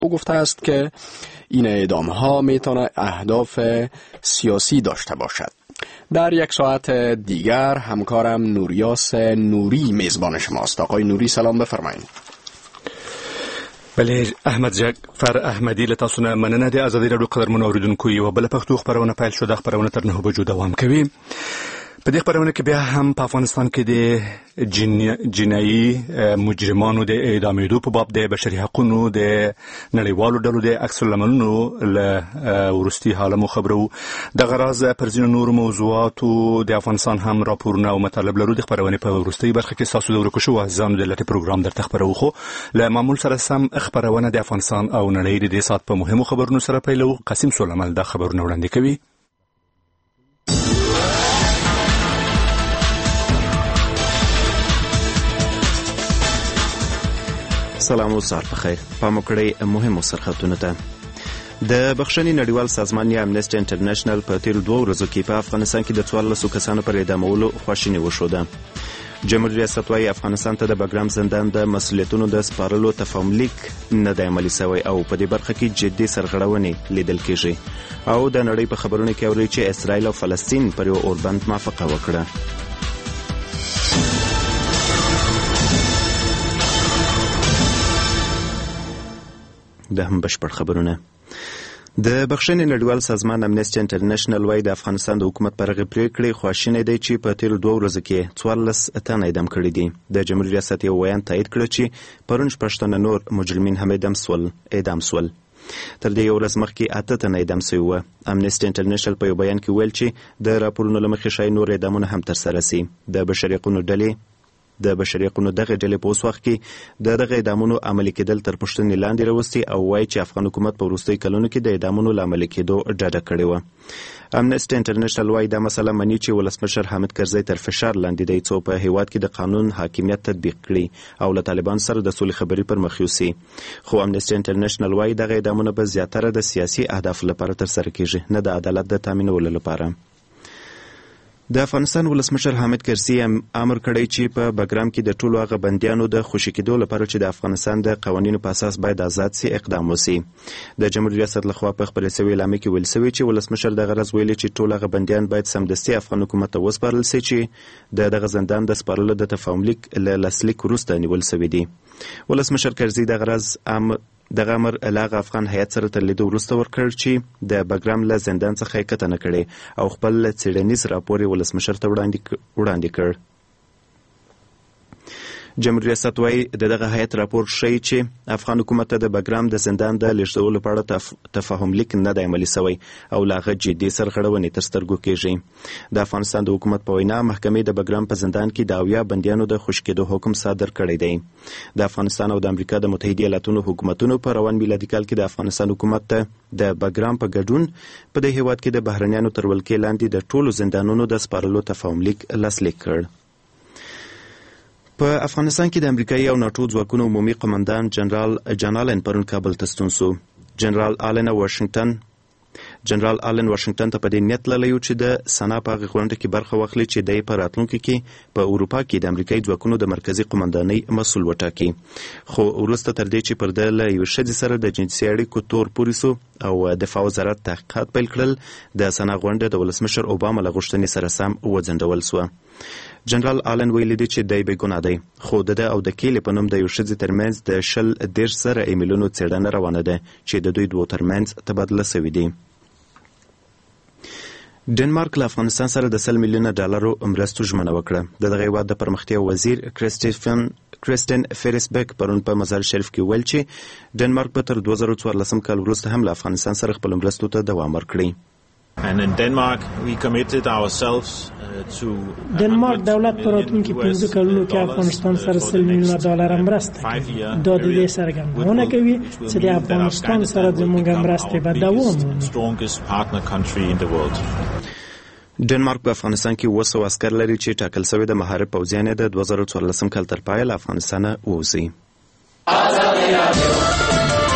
او گفته است که این اعدام‌ها میتونه اهداف سیاسی داشته باشد. در یک ساعت دیگر همکارم نوریاس نوری میزبان شماست. آقای نوری سلام بفرمایید. بله احمد جعفر احمدی له تاسو نه مننه د ازادي راډیو قدرمنو اوریدونکو یو بل پښتو خبرونه پیل شو. د خبرونه تر 9 بجو دوام کوي. په دې خبرونه کې بیا هم په افغانستان کې د جنایي مجرمانو د اعدامېدو په باب د بشري حقوقو د نړیوالو ډلو د عکس العملونو له ورستي حالمو خبرو د غراز پر ځینو نورو موضوعاتو د افغانستان هم راپورونه او مطالب لرو. د خبرونه په ورستي برخه کې تاسو د ورکو شو ځانو د لټي پروګرام درته خبرو خو له معمول سره سم خبرونه د افغانستان او نړۍ د سات په مهمو خبرونو سره پیلو. قاسم سلیمان د خبرونه وړاندې کوي. سلام او سهار په خیر. پام وکړئ مهمو سرخطونو ته. د بخښنې نړیوال سازمان یا امنیسټي انټرنیشنل په تیرو 2 ورځو کې په افغانستان کې د 14 کسانو پر اعدامولو خواشیني وښوده. جمهوریت ریاست وايي افغانستان ته د بګرام زندان د مسؤلیتونو د سپارلو تفاهم لیک نه دی عملي شوی او په دې برخه کې جدي سرغړونې لیدل کېږي. او د نړۍ په خبرونو کې اوري چې اسرائیل او فلسطین پر یو اوربند موافقه وکړه. د هم بشپړ خبرونه. د بخښنې نړیوال سازمان امنیسټي انټرنیشنل وايي د افغانستان د حکومت پر هغې پریکړې خواشینی دی چې په تیرو 2 ورځو کې 14 تنه اعدام کړي دي. د جمهوریت ریاست یو ویان تایید کړ چې پرون 6 تنه نور مجرمین هم اعدام سول. تر دې یو ورځ مخکې 8 تنه اعدام شوي وو. امنیسټي انټرنیشنل په یو بیان کې ویل چې د راپورونو له مخې ښایي نور اعدامونه هم ترسره شي. د بشري حقوقو دغه ډلې په اوس وخت کې دغه اعدامونو عملي کېدل تر پوښتنې لاندې راوستي او وایي چې افغان حکومت په وروستیو کلونو کې د اعدامونو له عملي کېدو ډډه کړې وه. امنیسټي انټرنیشنل وایي دا مسله مني چې ولسمشر حامد کرزی تر فشار لاندې دی څو په هیواد کې د قانون حاکمیت تطبیق کړي او له طالبان سره د سولې خبرې پر مخ یوسي. خو امنیسټي انټرنیشنل وایي دغه اعدامونه به زیاتره د سیاسي اهدافو لپاره ترسره کېږي نه د عدالت د تامینولو لپاره. د افغانستان ولسمشر حامد کرزي امر کړی چې په بګرام کې د ټولو هغه بندیانو د خوشي کېدو لپاره چې د افغانستان د قوانینو په اساس باید آزاد سي اقدام وسي. د جمهوریت ریاست لخوا په خپل سوي اعلامیه کې ویل شوی چې ولسمشر دغه ورځ ویلي چې ټول هغه بندیان باید سمدستي افغان حکومت ته وسپارل شي چې دغه زندان د سپارلو د تفاهم لیک له لاسلیک وروسته نیول شوی دی. ولسمشر کرزي دغه ورځ دغه امر له افغان هیئت سره تر لیدو وروسته ورکړ چې د بګرام له زندان څخه یې کتنه کړې او خپل څېړنیز راپور یې ولسمشر ته وړاندې کړ. جمهوریت ریاست وايي دغه هیئت راپور ښیي چې افغان حکومت ته د بګرام د زندان د لیږدولو په اړه تفاهم لیک نه دی عملي شوی او له هغه جدي سرغړونې تر سترګو کېږي. د افغانستان د حکومت په وینا محکمې د بګرام په زندان کې د 80 بندیانو د خوشي کېدو حکم صادر کړی دی. د افغانستان او د امریکا د متحده ایالاتونو حکومتونو په روان میلادي کال کې د افغانستان حکومت ته د بګرام په ګډون په دې هیواد کې د بهرنیانو تر ولکې لاندې د ټولو زندانونو د سپارلو تفاهم لیک لاسلیک کړ. په افغانستان کې د امریکایي او ناټو ځواکونو عمومي قماندان جنرال جان آلن پرون کابل ته ستون شو. جنرال آلن واشنگټن ته په دې نیت تللی و چې د سنا په هغه غونډه کې برخه واخلي چې دی په راتلونکي کې په اروپا کې د امریکایي ځواکونو د مرکزي قماندانۍ مسؤل وټاکي. خو وروسته تر دې چې پر ده له یوې ښځې سره د جنسي اړیکو تور پورې سو او دفاع وزارت تحقیقات پیل کړل، د سنا غونډه د ولسمشر اوباما له غوښتنې سره سم وځنډول سوه. جنرال آلن ویلي دی چې دی بې ګناه دی، خو د ده او د کیلې په نوم د یو ښځې ترمنځ د 120,000 ایمیلونو څېړنه روانه ده چې د دوی دوو ترمنځ تبادله سوي دي. ډنمارک له افغانستان سره د $100 میلیونه مرستو ژمنه وکړه. د دغه هیواد د پرمختیا وزیر کریستین فیرسبک پرون په مزار شریف کې ویل چې ډنمارک به تر 2014 کال وروسته هم له افغانستان سره خپل مرستو ته دوام ورکړي. ډنمارک دولت په راتلونکي 15 کلونو کې افغانستان سره $100 میلیونه مرسته کوي. دا د دې څرګندونه کوي چې د افغانستان سره زموږ مرستې به دوام ومومي. ډنمارک په افغانستان کې 200 عسکر لري چې ټاکل شوی د مهارت پوځیان د 2014 کال تر پایه له افغانستانه ووځي.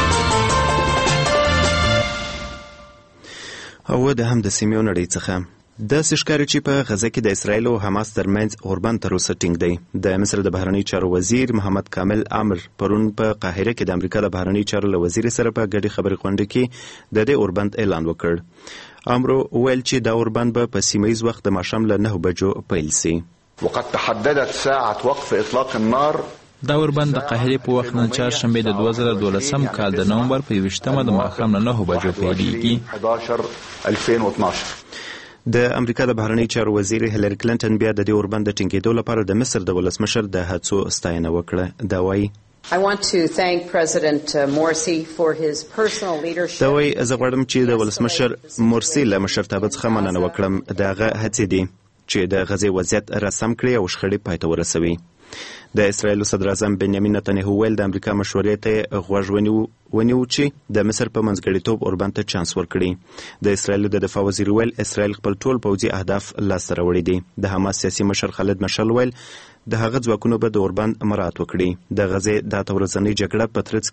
او د هم د سیمې نړۍ څخه داسې ښکاري چې په غزه کې د اسرائیل او حماس ترمنځ اوربند تر اوسه ټینګ دی. د مصر د بهرنی چارو وزیر محمد کامل عامر پرون په قاهره کې د امریکا د بهرنی چارو له وزیر سره په ګډه خبرې غونډه کې د دې اوربند اعلان وکړ. عامر ویل چې دا اوربند به په سیمه ییز وخت د ماښام له 9 بجو پیل شي. وقد تحددت ساعة وقف اطلاق النار. دا اوربند د قاهره په وخت نن چهارشنبه د 2012 کال د نومبر په 21مه د ماښام له 9 بجو پیلېږي. 11/2012. د امریکا د بهرنی چارو وزیر هیلری کلینټن بیا د دې اوربند د ټینګېدو لپاره د مصر د ولسمشر د هڅو ستاینه وکړه. دا وایي I want to thank President Morsi for his personal leadership. دا وایي زه غواړم چې د ولسمشر مورسي له مشرتابه څخه مننه وکړم. دغه هڅې دي چې د غزې وضعیت رسم کړي او شخړې پای ته ورسوي. د اسرائیل صدر اعظم بنیامین نتنیاهو ویل د امریکا مشورې ته غوږ ونیو چې د مصر په منځګړیتوب اوربند ته چانس ورکړي. د اسرائیل د دفاع وزیر ویل اسرائیل خپل ټول پوځي اهداف لاسته راوړي دي. د حماس سیاسي مشر خالد مشعل ویل د هغه ځواکونو به د اوربند مراعات وکړي. د غزې د اتورزنۍ جګړې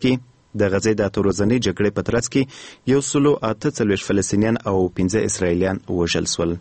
په ترڅ کې 148 فلسطینیان او 15 اسرائیلیان وژل شول.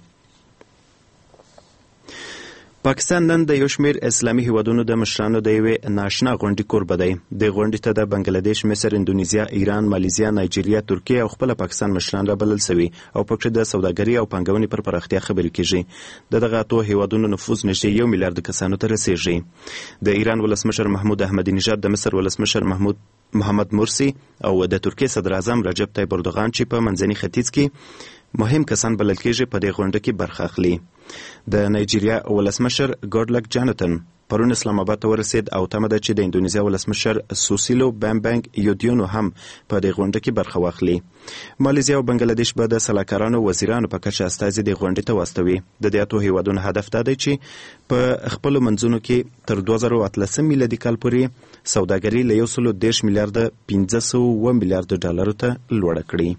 پاکستان نن د یو شمېر اسلامي هیوادونو د مشرانو د یوې ناشنا غونډې کوربه دی. د غونډې ته د بنګلادیش، مصر، اندونیزیا، ایران، مالیزیا، نایجیریا، ترکیه او خپل پاکستان مشران رابلل شوي او پکې د سوداګرۍ او پانګونې پر پراختیا خبرې کیږي. دغه اتو هیوادونو نفوذ نږدې 1 میلیارډ کسانو ته رسیږي. د ایران ولسمشر محمود احمدی نژاد، د مصر ولسمشر محمد مرسی او د ترکیه صدر اعظم رجب طیب اردوغان چې په منځني ختیځ کې مهم کسان بلل کېږي په دې غونډه کې برخه اخلي. د نایجیریا ولسمشر ګوډلک جانتن پرون اسلام آباد ته ورسید او تمه ده چې د اندونیزیا ولسمشر سوسیلو بامبنګ یودیونو هم په دې غونډه کې برخه واخلي. مالیزیا او بنګلادیش به د سلاکارانو وزیرانو په کچه استازي د غونډې ته واستوي. د دې اتو هیوادونو هدف دا دی چې په خپلو منځونو کې تر 2013 میلادي کال پورې سوداګري له 110 میلیارډ 500 میلیارډ ډالرو ته لوړه کړي.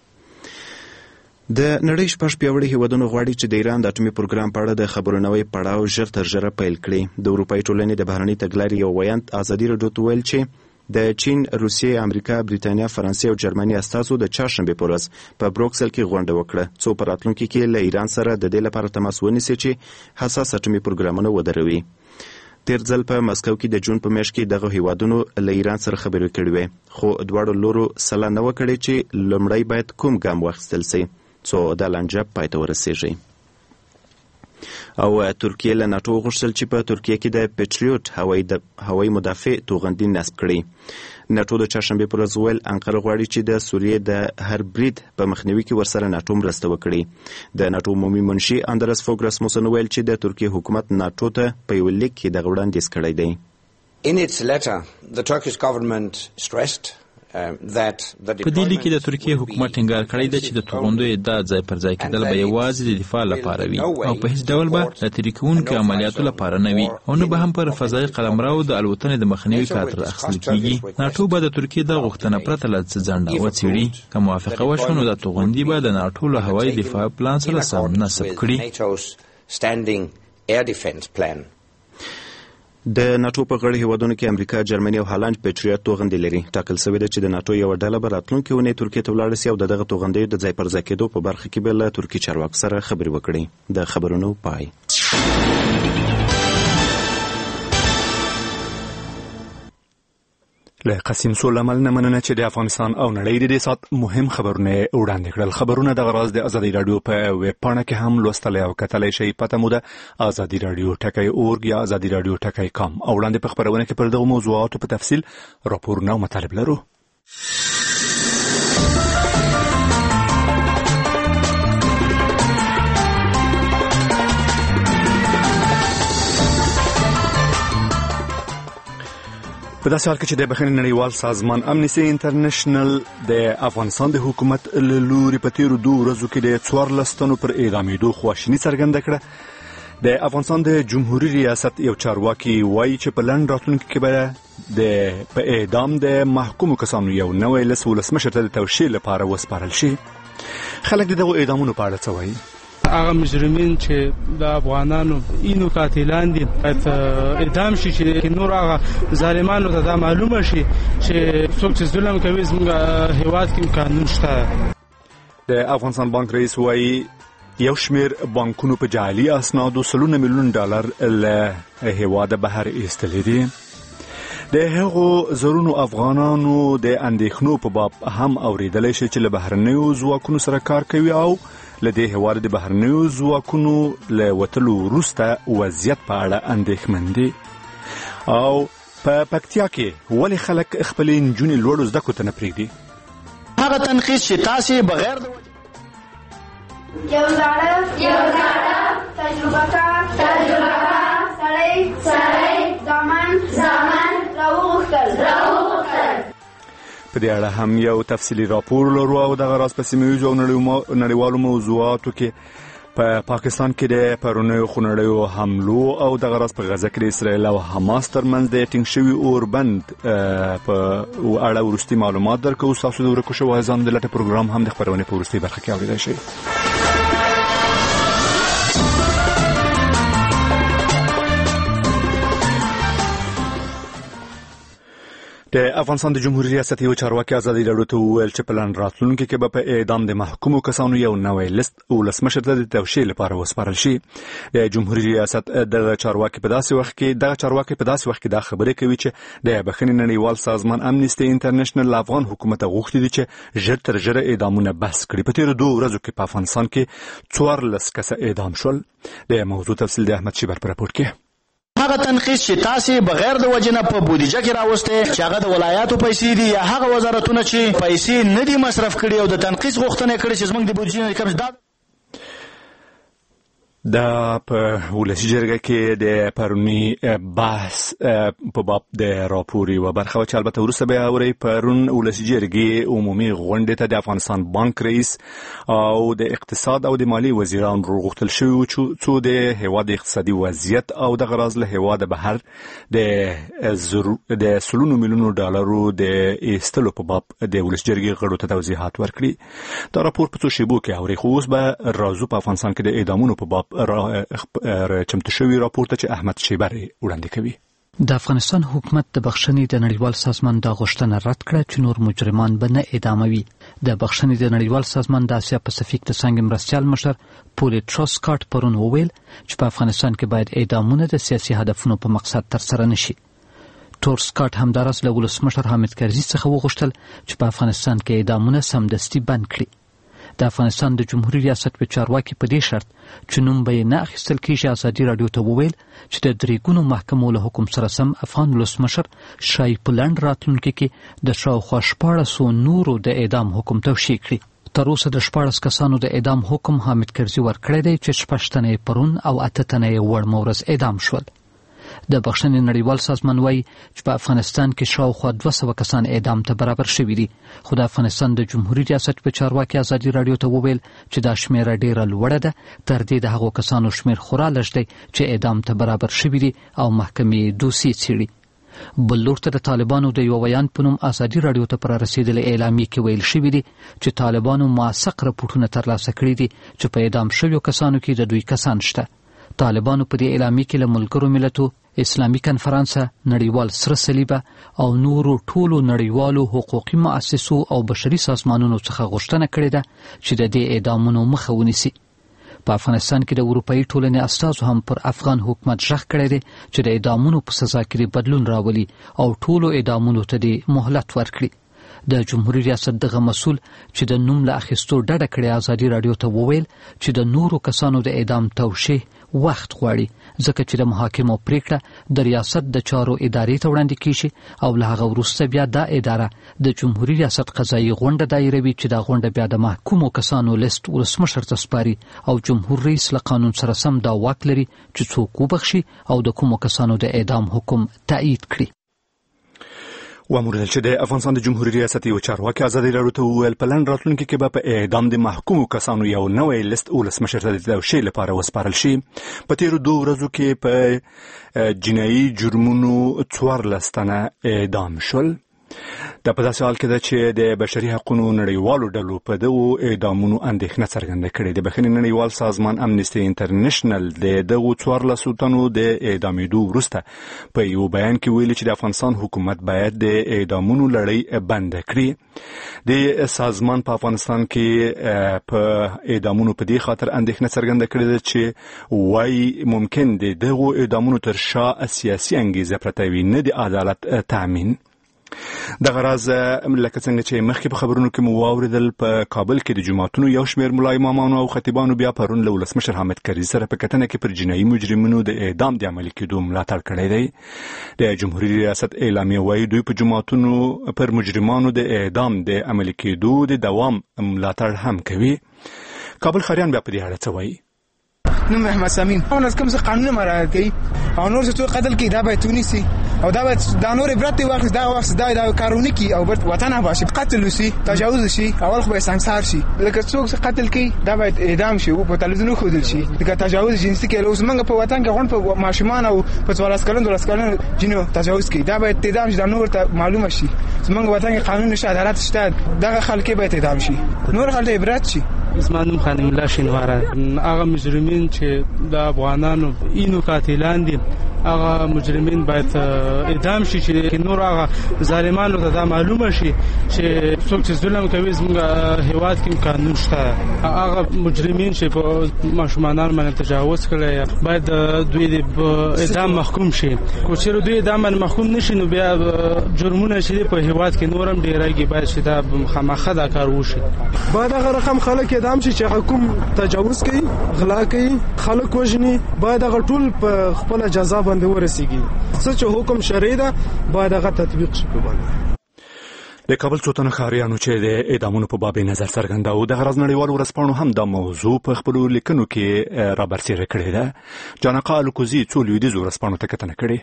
د نړۍ 6 پیاوړي هیوادونو غواړي چې د ایران د اټومي پروګرام په اړه د خبرونوي پړاو ژر تر ژره پیل کړي. د اروپایي ټولنې د بهرنۍ تګلارې یو ویاند ازادي راډیو ته ویل چې د چین، روسیې، امریکا، بریتانیا، فرانسې او جرمني استازو د چهارشنبې په ورځ په بروکسل کې غونډه وکړه څو په راتلونکي کې له ایران سره د دې لپاره تماس ونیسي چې حساس اټومي پروګرامونه ودروي. تیر ځل په مسکو کې د جون په میاشت کې دغه هیوادونو له ایران سره خبرې کړې وې، خو دواړو لورو سلا نه وکړي چې لومړی باید کوم ګام واخیستل شي څو د لانجه پای ته ورسیږي. او ترکیه له ناټو غوښتل چې په ترکیه کې د پیټریوټ هوایي مدافع توغندي نصب کړي. ناټو د چهارشنبې پر ورځ ویل انقره غواړي چې د سوریې د هر برید په مخنیوي کې ورسره ناټو مرسته وکړي. د ناټو عمومي منشي اندرس فوګ راسموسن ویل چې د ترکیه حکومت ناټو ته په یو لیک کې دغه وړاندیز کړی دی. In its letter, the Turkish government stressed په دې لیک کې د ترکیه حکومت ټینګار کړی دی چې د توغندو ادعا ځای پر ځای کېدل به یوازې د دفاع لپاره وي او په هیڅ ډول به د تېرې کوونکو عملیاتو لپاره نه وي او نه به هم پر فضایي قلمرو د الوتنې د مخنیوي کار تر اخیستل کېږي. ناټو به د ترکیې د غوښتنه پرته له څه ځنډه وڅېړي. که موافقه وشوه نو د توغندي به د ناټو له هوایي دفاع پلان سره سم نصب کړي. د ناټو په غړي هیوادونو کې امریکا، جرمني او هالند پیټریوټ توغندي لري. ټاکل شوی دی چې د ناټو یو ډله به راتلونکې اونۍ ترکیې ته ولاړه شي او دغه توغندیو د ځای پر ځای کېدو په برخه کې به له ترکي چارواکو سره خبرې وکړي. د خبرونو پای. له قسیم سولمل نه مننه چې د افغانستان او نړۍ د دې سات مهم خبرونه وړاندې کړل. خبرونه د غراز د ازادي رادیو په ویب پاڼه کې هم لوستلی او کتلی شئ. پته مو ده ازادي رادیو ټکی.org یا ازادي رادیو ټکی.com. او وړاندې په خبرونه کې پر دغو موضوعاتو په تفصیل راپورونه او مطالب لرو. په داسې حال کې چې د بخښنې نړیوال سازمان امنیسټي انټرنیشنل د افغانستان د حکومت له لوري په تېرو 2 ورځو کې د 14 تنو پر اعدامېدو خواشیني څرګنده کړه. د افغانستان د جمهوریت ریاست یو چارواکي وایي چې په لنډ راتلونکي کې به په اعدام د محکومو کسانو یو نوی لست ولسمشر ته د توشیح لپاره وسپارل شي. خلک د دغو اعدامونو په اړه څه وایي؟ هغه مجرمین چې د افغانانو اینو قاتلان دي باید اعدام شي چې نور هغه ظالمانو ته دا معلومه شي چې څوک چې ظلم کوي زموږ هیواد کې قانون شته. د افغانستان بانک رئیس وایي یو شمیر بانکونو په جعلي اسنادو سلونه میلیون ډالر له هیواده بهر ایستلي دي. د هغو زرونو افغانانو د اندېښنو په باب هم اوریدلی شي چې له بهرنیو ځواکونو سره کار کوي او له دې هیواده د بهرنیو ځواکونو له وتلو وروسته وضعیت په اړه اندېښمن دي. او په پکتیا کې ولې خلک خپلې نجونې لوړو زده کړو ته نه پرېږدي؟ هغه تنقید چې تاسې بغیر د یو زاړه تجربه کار سړی زامن راوغوښتل. په دې اړه هم یو تفصیلي راپور لرو او دغه راز په سیمه‌ییزو او نړیوالو موضوعاتو کې په پاکستان کې د پرونیو خونړیو حملو او دغه راز په غزه کې د اسرائیل او حماس ترمنځ د ټینګ شوي اوربند په اړه وروستي معلومات درکوو. ستاسو د ورکو شوو عزیزانو د لټه پروګرام هم د خپرونې په وروستۍ برخه کې اورېدای شئ. د افغانستان د جمهوریت ریاست یو چارواکي ازادي راډیو ته وویل چې پلان راتلونکي کې به په اعدام د محکومو کسانو یو نوی لیست ولسمشر ته د توشیح لپاره وسپارل شي. د جمهوریت ریاست دغه چارواکي په داسې وخت کې دا خبرې کوي چې د بخښنې نړیوال سازمان امنیستي انټرنیشنل افغان حکومت غوښتي دي چې ژر تر ژره اعدامونه بس کړي. په تیرو 2 ورځو کې په افغانستان کې 14 کسه اعدام شول. د موضوع تفصیل د احمد شیبر په راپور کې. هغه تنقید چې تاسې بغیر د وجنه په بودیجه کې راوسته چې هغه د ولایاتو پیسې دي یا هغه وزارتونه چې پیسې نه دي مصرف کړي او د تنقید غوښتنه کړي چې زموږ د بودیجې نه کم ده. دا په ولسي جرګه کې د پرونی بحث په باب د راپور یوه برخه وه چې البته وروسته به یې اورئ. پرون ولسي جرګې عمومي غونډې ته د افغانستان بانک رئیس او د اقتصاد او د مالیې وزیران راغوښتل شوي وو څو د هیواد اقتصادي وضعیت او دغه راز له هیواده بهر د سلونو میلیونو ډالرو د ایستلو په باب د ولسي جرګې غړو ته توضیحات ورکړي. دا راپور په څو شیبو کې اورئ. خو اوس به راځو په افغانستان کې د اعدامونو په باب چمتو شوی راپور ته چې احمد شیبر وړاندې کوي. د افغانستان حکومت د بخښنې د نړیوال سازمان دا غوښتنه رد کړه چې نور مجرمان به نه اعداموي. د بخښنې د نړیوال سازمان د اسیا پاسفیک د څانګې مرستیال مشر پول ټروسکاټ پرون وویل چې په افغانستان کې باید اعدامونه د سیاسي هدفونو په مقصد ترسره نشي. ټروسکاټ همداراز له ولسمشر حامد کرزي څخه وغوښتل چې په افغانستان کې اعدامونه سمدستي بند کړي. د افغانستان د جمهوریت ریاست په چارواکي په دې شرط چې نوم به نه اخیستل کېږي ازادي راډیو ته وویل چې د 3 ګونو محکمو له حکم سره سم افغان ولسمشر شای په لنډ راتلونکي کې د شاوخوا 1400 نورو د اعدام حکم توشیح کړي. تر اوسه د 14 کسانو د اعدام حکم حامد کرزي ورکړی دی چې 6 تنه پرون او 8 تنه وړمه ورځ اعدام شول. د بخښنې نړیوال سازمان وایي چې په افغانستان کې شاوخوا 200 کسان اعدام ته برابر شوي دي. خو د افغانستان د جمهوریت ریاست په چارواکي ازادي راډیو ته وویل چې دا شمیره ډیره لوړه ده. تر دې د هغو کسانو شمیر خورا لږ دی چې اعدام ته برابر شوي دي او محکمې دوسیې څیړي. بل لور ته د طالبانو د یو بیان په نوم ازادي راډیو ته پر رسیدلې اعلامیه کې ویل شوي دي چې طالبانو موثق راپورټونه ترلاسه کړي دي چې په اعدام شویو کسانو کې د دوی کسان شته. طالبانو په دې اعلامیه کې له ملګرو ملتونو، اسلامي کنفرانس، نړیوال سره صلیبه او نورو ټولو نړیوالو حقوقي مؤسسو او بشري سازمانونو څخه غوښتنه کړې ده چې د دې اعدامونو مخه ونیسي. په افغانستان کې د اروپאי ټولنې استازو هم پر افغان حکومت ژغ کړی دی چې د اعدامونو په سزا کې بدلون راولي او ټولو اعدامونو ته د مهلت ورکړي. د جمهوریت ریاست دغه مسؤل چې د نوم له اخیستو ډډه کړې ازادي راډیو ته وویل چې د نورو کسانو د اعدام توشیح وخت غواړي ځکه چې د محاکمو پریکړه د ریاست د چارو ادارې ته وړاندې کیږي او له هغه وروسته بیا دا اداره د جمهوریت ریاست قضایي غونډه دایروي چې دا غونډه بیا د محکومو کسانو لیست ولسمشر ته سپاري او جمهور رئیس له قانون سره سم دا واک لري چې څوک وبخشي او د کومو کسانو د اعدام حکم تایید کړي. واموردل چې د افغانستان د جمهوریت ریاست یو چارواکي ازادي راډیو ته وویل په لنډ راتلونکي کې به په اعدام د محکومو کسانو یو نوی لیست ولسمشر ته د توشیح لپاره وسپارل شي. په تیرو 2 ورځو کې په جنایي جرمونو 14 تنه اعدام شول. د په داسې حال کې ده چې د بشري حقوقو نړیوالو ډلو په دغو اعدامونو اندېښنه څرګنده کړې ده. بخښنې نړیوال سازمان امنیستي انټرنیشنل د دغو 14 تنو د اعدامېدو وروسته په یو بیان کې ویلي چې د افغانستان حکومت باید د اعدامونو لړۍ بند کړي. د سازمان په افغانستان کې په اعدامونو په دې خاطر اندېښنه څرګنده کړې ده چې وايي ممکن د دغو اعدامونو تر شا سیاسي انګیزه پرته وي، نه د عدالت تامین. دغه راز لکه څنګه چې مخکې په خبرونو کې مو واوریدل، په کابل کې د جماعتونو یو شمېر ملا امامانو او خطیبانو بیا پرون له ولسمشر حامد کرزي سره په کتنه کې پر جنایي مجرمینو د اعدام د عملي کېدو ملاتړ کړی دی. د جمهوریت ریاست اعلامیه وایي دوی په جماعتونو پر مجرمانو د اعدام د عملي کېدو د دوام ملاتړ هم کوي. کابل خاریان بیا په دې اړه څه وایي؟ نو محمد سامین اونس کوم څه قانون مراعات کوي او نور څه قتل کوي دا به تونسي او دا به دا نور عبرت واخلي، دا واخلي دا کارونه کوي او وطن آباد قتل وشي، تجاوز شي، اول خو به سنگسار شي. لکه څوک قتل کوي دا به اعدام شي او په تلویزیون خودل شي. دا تجاوز جنسي کوي. اوس موږ په وطن کې غون په ماشومان او په 14 کلن 12 کلن جنو تجاوز کوي، دا به اعدام شي. دا نور ته معلومه شي. موږ وطن کې قانون نشته، عدالت شته، دا خلک به اعدام شي، نور خلک عبرت شي. اسمانم خانم الله شینواره هغه مجرمین چې د افغانانو اینو قاتلان دي، هغه مجرمین باید اعدام شي چې نور هغه ظالمانو ته دا معلومه شي چې څوک چې ظلم کوي زموږ هیواد کې قانون شته. هغه مجرمین چې په ماشومانو باندې تجاوز کړي باید دوی د اعدام محکوم شي. کو چې دوی اعدام محکوم نشي نو بیا جرمونه چې په هیواد کې نورم ډیرایږي، باید چې دا خامخا دا کار وشي. باید هغه رقم خلک اعدام شي چې حکومت تجاوز کوي، غلا کوي، خلک وژني، باید هغه ټول په خپل جزا باندې ورسیږي. څه چې حکم شرعي ده باید هغه تطبیق شي په باندې. د کابل څو تنه ښاریانو چې د اعدامونو په باب نظر څرګنداوه، د غرض نړیوال ورځپاڼو هم دا موضوع په خپلو لیکنو کې رابرسېره کړې ده. جانقا الکوزي څو لویدیځو ورځپاڼو ته کتنه کړې.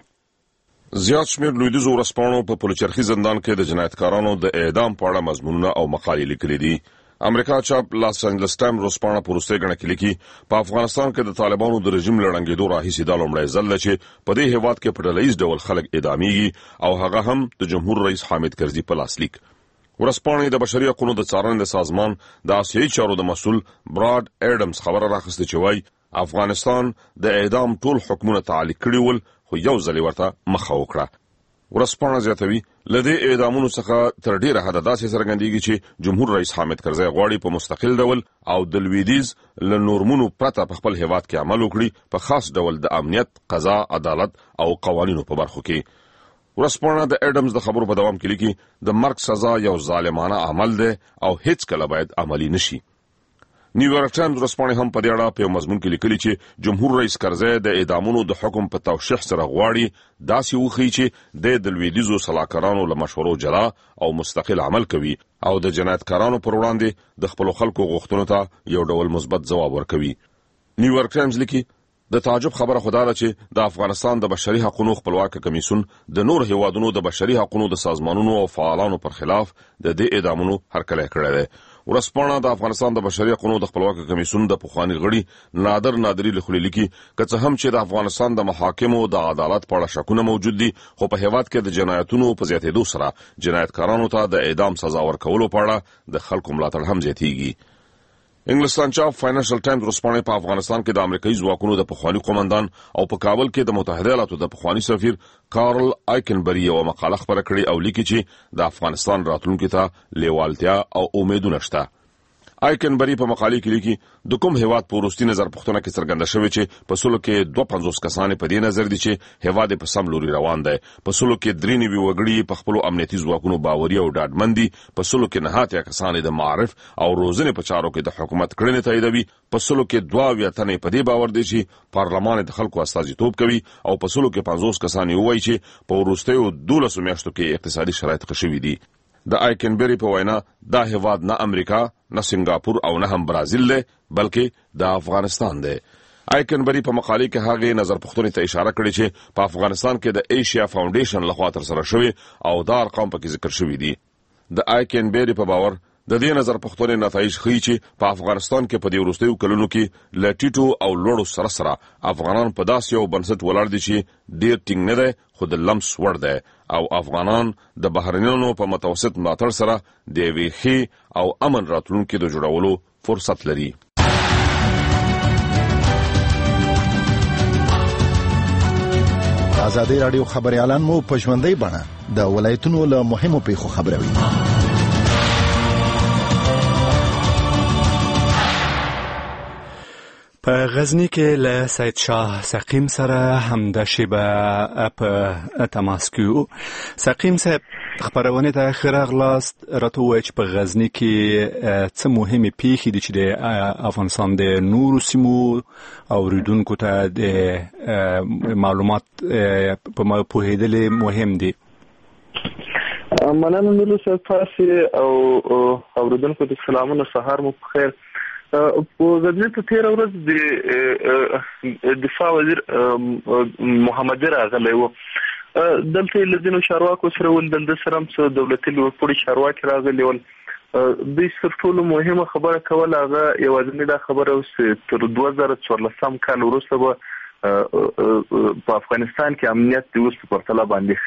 زیات شمېر لویدیځو ورځپاڼو په پلچرخي زندان کې د جنایتکارانو د اعدام په اړه مضمونونه او مقالې لیکلي دي. امریکا چاپ لاس انجلس ټایم ورځپاڼه په وروستۍ ګڼه کې لیکي په افغانستان کې د طالبانو د رژیم لړنګېدو راهیسې دا لومړی ځل ده چې په دې هېواد کې په ډله ییز ډول خلک اعدامېږي او هغه هم د جمهور رئیس حامد کرزي په لاسلیک. ورځپاڼې د بشري حقوقو د څارنې د سازمان د آسیایي چارو د مسؤل براد ایډمز خبره راخسته چې وایي افغانستان د اعدام ټول حکمونه تعلیق کړي ول خو یو ځل ورته مخه وکړه. ورځپاڼه زیاتوي لدې اعدامونو څخه تر ډیره حده داسې څرګندېږي چې جمهور رئیس حامد کرزي غواړي په مستقل ډول او د لویدیځ له نورمونو پرته په خپل هیواد کې عمل وکړي، په خاص ډول د امنیت، قضا، عدالت او قوانینو په برخو کې. ورځپاڼه د ایډمز د خبرو په دوام کې لیکي د مرګ سزا یو ظالمانه عمل دی او هیڅ کله باید عملی نشي. نیویارک ټایمز ورځپاڼه هم په دې اړه په مضمون کې لیکلي چې جمهور رئیس کرزي د اعدامونو د حکم په توشیح سره غواړي داسې وښيي چې د لویدیځو سلاکارانو له مشورو جلا او مستقل عمل کوي او د جنایتکارانو پر وړاندې د خپل خلکو غوښتنو ته یو ډول مثبت ځواب ورکوي. نیویارک ټایمز لیکي د تعجب خبره خدا ده چې د افغانستان د بشري حقوقو خپلواک کمیسیون د نور هیوادونو د بشري حقوقو د سازمانونو او فعالانو پر خلاف د دې اعدامونو هرکلی کړی دی. ورځپاڼه د افغانستان د بشري حقوقو د خپلواک کمیسیون د پخوانی غړي نادري لخوا لیکي که څه هم چې د افغانستان د محاکمو د عدالت په اړه شکونه موجود دي، خو په هیواد کې د جنایتونو په زیاتېدو سره جنایتکارانو ته د اعدام سزا ورکولو په اړه د خلکو ملاتړ هم زیاتېږي. انګلستان چاپ فاینانشل ټایمز ورځپاڼه په افغانستان کې د امریکایي ځواکونو د پخوانی قومندان او په کابل کې د متحده ایالاتو د پخوانی سفیر کارل آیکنبری یو مقاله خپره کړې او لیکي چې د افغانستان راتلونکي ته لیوالتیا او امیدونه شته. آیکنبری په مقالې کې لیکي د کوم هیواد په وروستي نظر پوښتنه کې څرګنده شوې چې په سلو کې 52 کسان په دې نظر دي چې هیواد په سم لوري روان دی، په سلو کې 93 وګړي په خپل امنیتي ځواکونو باوري او ډاډمن دي، په سلو کې 9 کسان د معارف او روزنې په چارو کې د حکومت کړنې تاییدوي، په سلو کې 2 تنې په دې باور دي چې پارلمان د خلکو استازیتوب کوي او په سلو کې 50 کسان وایي چې په وروستیو 12 میاشتو کې اقتصادي شرایط ښه شوي دي. د آیکنبری په وینا دا هیواد نه امریکا، نه سنگاپور او نه هم برازیل دی بلکې د افغانستان دی. آیکنبری په مقالې کې هغه نظر پوښتنې ته اشاره کړې چې په افغانستان کې د ایشیا فاونډیشن لخوا ترسره شوی او دا ارقام پکې ذکر شوی دي. د آیکنبری په باور د دې نظر پښتون نتایج ښیي چې په افغانستان کې په دې وروستیو کلونو کې له ټیټو او لوړو سره افغانان په داسې یو بنسټ ولاړ دي چې ډیر ټینګ نه دی خو د لمس وړ دی او افغانان د بهرنیانو په متوسط ملاتړ سره د یوې ښې او امن راتلونکي د جوړولو فرصت لري. ازادي رادیو خبريالان مو په ژوندۍ بڼه د ولایتونو له مهمو پیښو خبروي. په غزنی کې له سید شاه سقیم سره همدا شیبه په تماس کې سقیم صاحب خبرونه ته خراغلاست راته وایي چې په غزنی کې څه مهمه پیښې دي چې د افغانستان د نورو سیمو او ریډونکو ته د معلومات په پوهېدل مهم دي. مننه نور صاحب او ریډونکو ته سلامونه سهار مو بخیر. په غزنی په تیر ورځ د دفاع وزیر محمد راغلی و دلته لدینو چارواکو سره ول د سرم څو دولتي لوړپوړي چارواکي راغلي ول د سرټولو مهمه خبره کوله هغه یوازې دا خبره اوس تر 2014 کال وروسته په افغانستان کې امنیت د اوس په پرتله باندې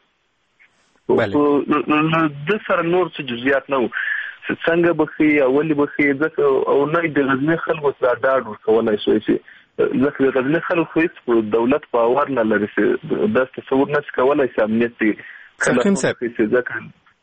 ښه د سره نور څه جزئیات نه څنګه بخي اولی بخي ځکه او نه د غزنی خلکو سره ډاډ ورکولای شي چې ځکه د غزنی خلکو هیڅ دولت باور نه لري چې د تصور نه کولای شي امنیت سقیم صاحب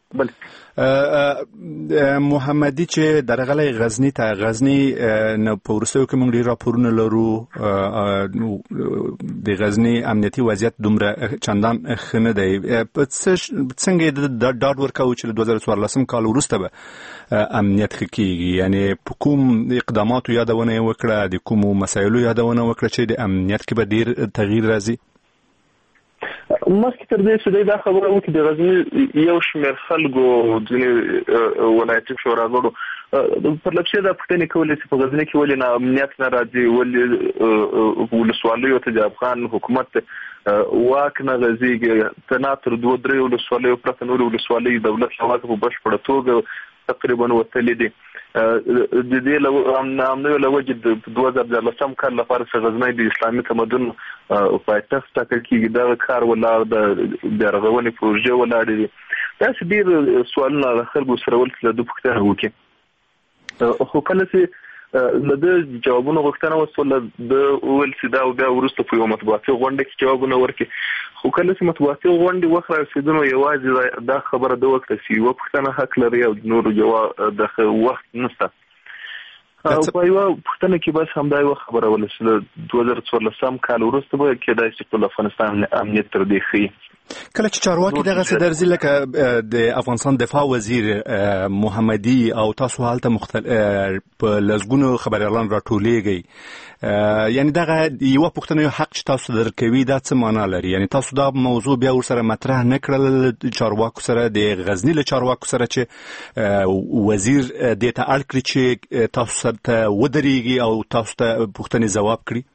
محمدي چې درغلی غزنی ته غزنی نه پورسو کې موږ ډیر راپورونه لرو د غزنی امنیتي وضعیت دومره چندان خنه دی څنګه د ډاډ ورکاو چې 2014 کال وروسته به امنیت کېږي یعنی کوم اقداماتو یادونه وکړه د کوم مسایلو یادونه وکړه چې د امنیت کې به ډیر تغییر راځي. مخکې تر دې چې دا خبره وکړي د غزنی یو شمېر خلکو ځینې ولایتي شوراګانو پر لپسې دا پوښتنې کولې چې په غزنی کې ولې نه امنیت نه راځي ولې ولسوالیو ته د افغان حکومت واک نه غځېږي تنها تر 2-3 ولسوالیو پرته نور ولسوالۍ دولت له واکه په بشپړه توګه تقریبا وتلې دي. د دې نامنوي له وجې د 2014 کال لپاره غزنی د اسلامي تمدن پایتخت ټاکل کېږي. دا کار ولاړ د رغونې پروژې ولاړې دي. داسې ډېر سوالونه له خلکو سره ولکې له دوی پوښتنه وکړي خو کله چې له د جوابونو غوښتنه وسوله د ویل چې دا بیا وروسته په یو مطبوعاتي غونډه کې جوابونه ورکړي خو کله چې مطبوعاتي غونډې وخت رسېدنو یوازې دا خبره ده وکړه چې یوه پوښتنه حق لري او نورو جواب د وخت نشته او په یوه پوښتنه کې بس همدا یوه خبره وله چې له 2014 کال وروسته به کېدای شي ټول افغانستان امنیت تر دې ښیي. کله چې چارواکي دغه درځي لکه د افغانستان دفاع وزیر محمدي او تاسو هلته په لزګونو خبريالان راټولېږئ یعنی دغه یوه پوښتنه یو حق چې تاسو درکوي دا څه معنا لري یعنی تاسو دا موضوع بیا ورسره مطرح نه کړل چارواکو سره د غزنی له چارواکو سره چې وزیر دې ته اړ کړي چې تاسو ته ودرېږي او تاسو ته پوښتنې ځواب کړي.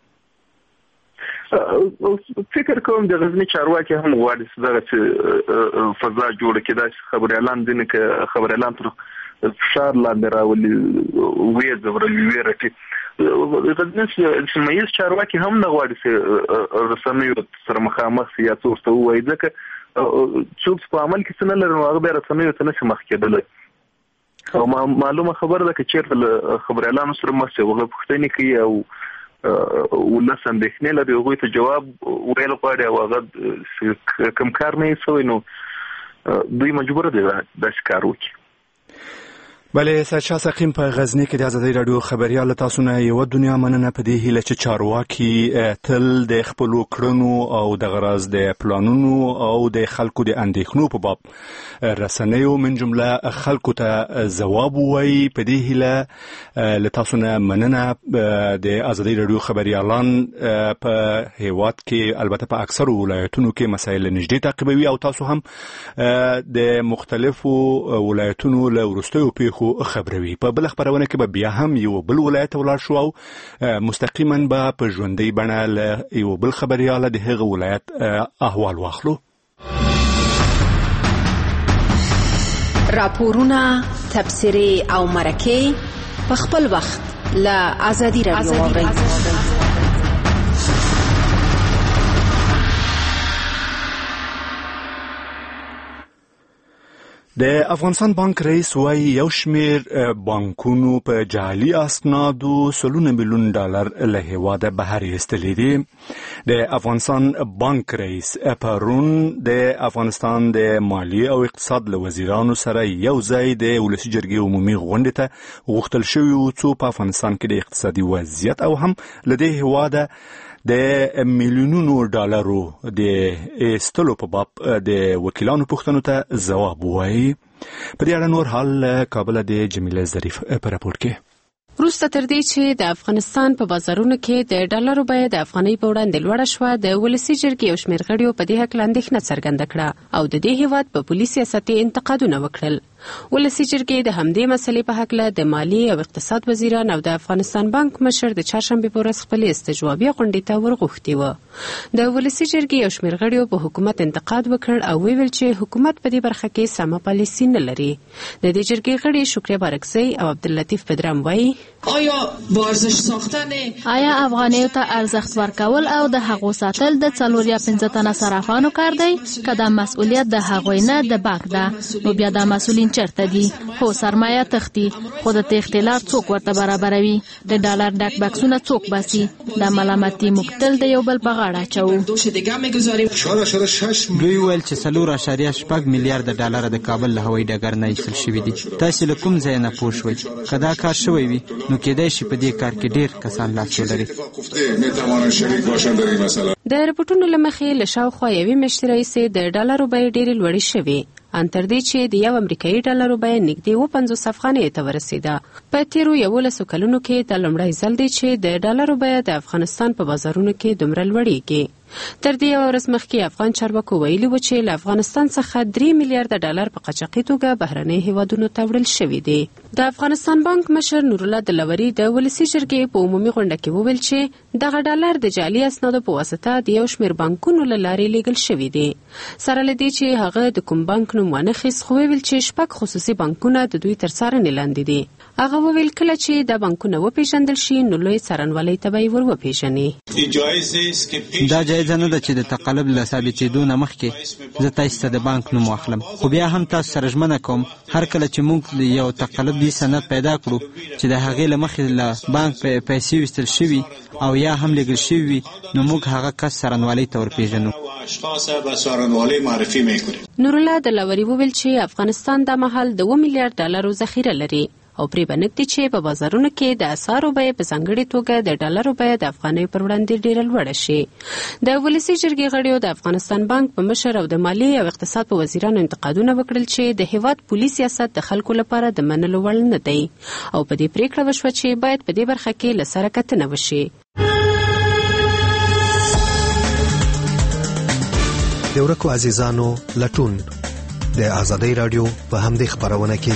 فکر کوم د غزنی چارواکي هم غواړي چې دغه فضا جوړه کړي دا خبريالان دي نه خبريالان تر فشار لاندې راولي وې زورلي وېرټي غزنی سیمایي چارواکي هم نه غواړي چې رسنیو سره مخامخ یا څورته وایي ځکه څوک په عمل کې څه نه لري هغه به رسنیو ته نشي مخ کېدلی او معلومه خبره ده چې چیرته خبريالان سره مخ وغه پوښتنې کوي او ولس اندېښنې لري هغوی ته جواب ویل غواړي او هغه کوم کار نه یې شوی نو دوی مجبوره دي داسې کار وکړي. بله سید شاه سقیم په غزنی کې د ازادي رادیو خبريال تاسو نه یو دنیا مننه په دې هیله چې چارواکي تل د خپل کړنو او د غرض د پلانونو او د خلکو د اندېښنو په باب رسنیو من جمله خلکو ته ځواب وایي په دې هیله له تاسو نه مننه. د ازادي رادیو خبريالان په هیواد کې البته په اکثر ولایتونو کې مسایل نږدې تعقیبوي او تاسو هم د مختلفو ولایتونو له وروستیو پیښو خبروي. په بل خبرونه کې به بیا هم یو بل ولایت ولاړ شو او مستقیما به په ژوندۍ بڼه له یو بل خبريال د هغه ولایت احوال واخلو. راپورونه، تبصرې او مرکې په خپل وخت له آزادي رادیو واورئ. د افغانستان بانک رئیس وايي یو شمیر بانکونو په جعلي اسنادو سلونه میلیون ډالر له هیواده بهر ایستلي دي. د افغانستان بانک رئیس پرون د افغانستان د مالیې او اقتصاد له وزیرانو سره یو ځای د ولسي جرګې عمومي غونډې ته غوښتل شوي وو څو په افغانستان کې د اقتصادي وضعیت او هم له دې هیواده د میلیونونو ډالرو د ایستلو په باب د وکیلانو پوښتنو ته ځواب وایي. په دې اړه نور حال کابل د جمیله ظریف په راپور کې. وروسته تر دې چې د افغانستان په بازارونو کې د ډالرو بیه د افغانۍ په وړاندې لوړه شوه، د ولسي جرګې یو شمېر غړیو په دې هکله اندېښنه څرګنده کړه او د دې هیواد په پولي سیاست یې انتقادونه وکړل. ولسي جرګې د همدې مسلې په هکله د مالیې او اقتصاد وزیران او د افغانستان بانک مشر د چهارشنبې په ورځ خپلې استجوابي غونډې ته ورغوښتي وه. د ولسي جرګې یو شمېر غړیو په حکومت انتقاد وکړ او ویل چې حکومت په دې برخه کې سمه پالیسي نه لري. د دې جرګې غړي شکریه بارکزی او عبداللطیف پدرام وایي آیا افغانیو ته ارزښت ورکول او د هغو ساتل د 4 یا 5 تنه صرافانو کار دی که دا مسؤلیت د هغوی نه د بانک ده؟ نو بیا دا مسؤلین چرته دي؟ خو سرمایه تختی، خو د تېښتې لار څوک ورته برابروي؟ د ډالر ډک بکسونه څوک باسي؟ دا ملامتي موږ تل د یو بل په غاړه اچوو. دوی ویل چې 4.6 میلیارډ ډالر د کابل له هوایي ډګر نه ایستل شوي دي. تاسې له کوم ځای نه پوه شوئ؟ که دا کار شوی وي نو کېدای شي په دې کار کې ډېر کسان لاس ولري. د رپورټونو له مخې له شاوخوا یوې میاشتې راهیسې د ډالرو بیې ډېرې لوړې شوې، ان تر دې چې د یو امریکایي ډالرو بیه نږدې 50 افغانۍ ته ورسېده. په تېرو 11 کلونو کې دا لومړی ځل دی چې د ډالرو بیه د افغانستان په بازارونو کې دومره لوړېږي. تر دې یوه ورځ مخکې افغان چارواکو ویلي و چې له افغانستان څخه 3 میلیارډ ډالر په قاچاقي توګه بهرنۍ هیوادونو ته وړل شوي دي. د افغانستان بانک مشر نورالله دلوري د ولسي جرګې په عمومي غونډه کې وویل چې دغه ډالر د جعلي اسنادو په واسطه د یو شمېر بانکونو له لارې لیږل شوي دي. سره له دې چې هغه د کوم بانک نوم ونه خیست، خو ویل چې 6 خصوصي بانکونه د دوی تر څارنې لاندې دي. هغه وویل کله چې دا بانکونه وپېژندل شي نو لوی څارنوالۍ ته به یې ور وپېژني. دا جایزه نه ده چې د تقلب له ثابتېدو نه مخکې زه تاسو ته د بانک نوم واخلم، خو بیا هم تاسو سره ژمنه کوم هر کله چې موږ یو تقلبي سند پیدا کړو چې د هغې له مخې له بانک پیسې ویستل شوي او یا هم لیږل شوي وي نو موږ هغه کس څارنوالۍ ته ورپېژنو. نورالله دلوري وویل چې افغانستان دا مهال د 2 میلیارډ ډالرو ذخیره لري او پرې به نږدې چې په بازارونو کې د اسعارو بیه په ځانګړې توګه د ډالرو بیه د افغانیو پر وړاندې ډېره لوړه شي. د ولسي جرګې غړیو د افغانستان بانک په مشر او د مالیې او اقتصاد په وزیرانو انتقادونه وکړل چې د هیواد پولي سیاست د خلکو لپاره د منلو وړ نه دی او په دې پریکړه وشوه چې باید په دې برخه کې له سره کتنه وشي. د ورکو عزیزانو لټون د آزادۍ رادیو په همدې خبرونه کې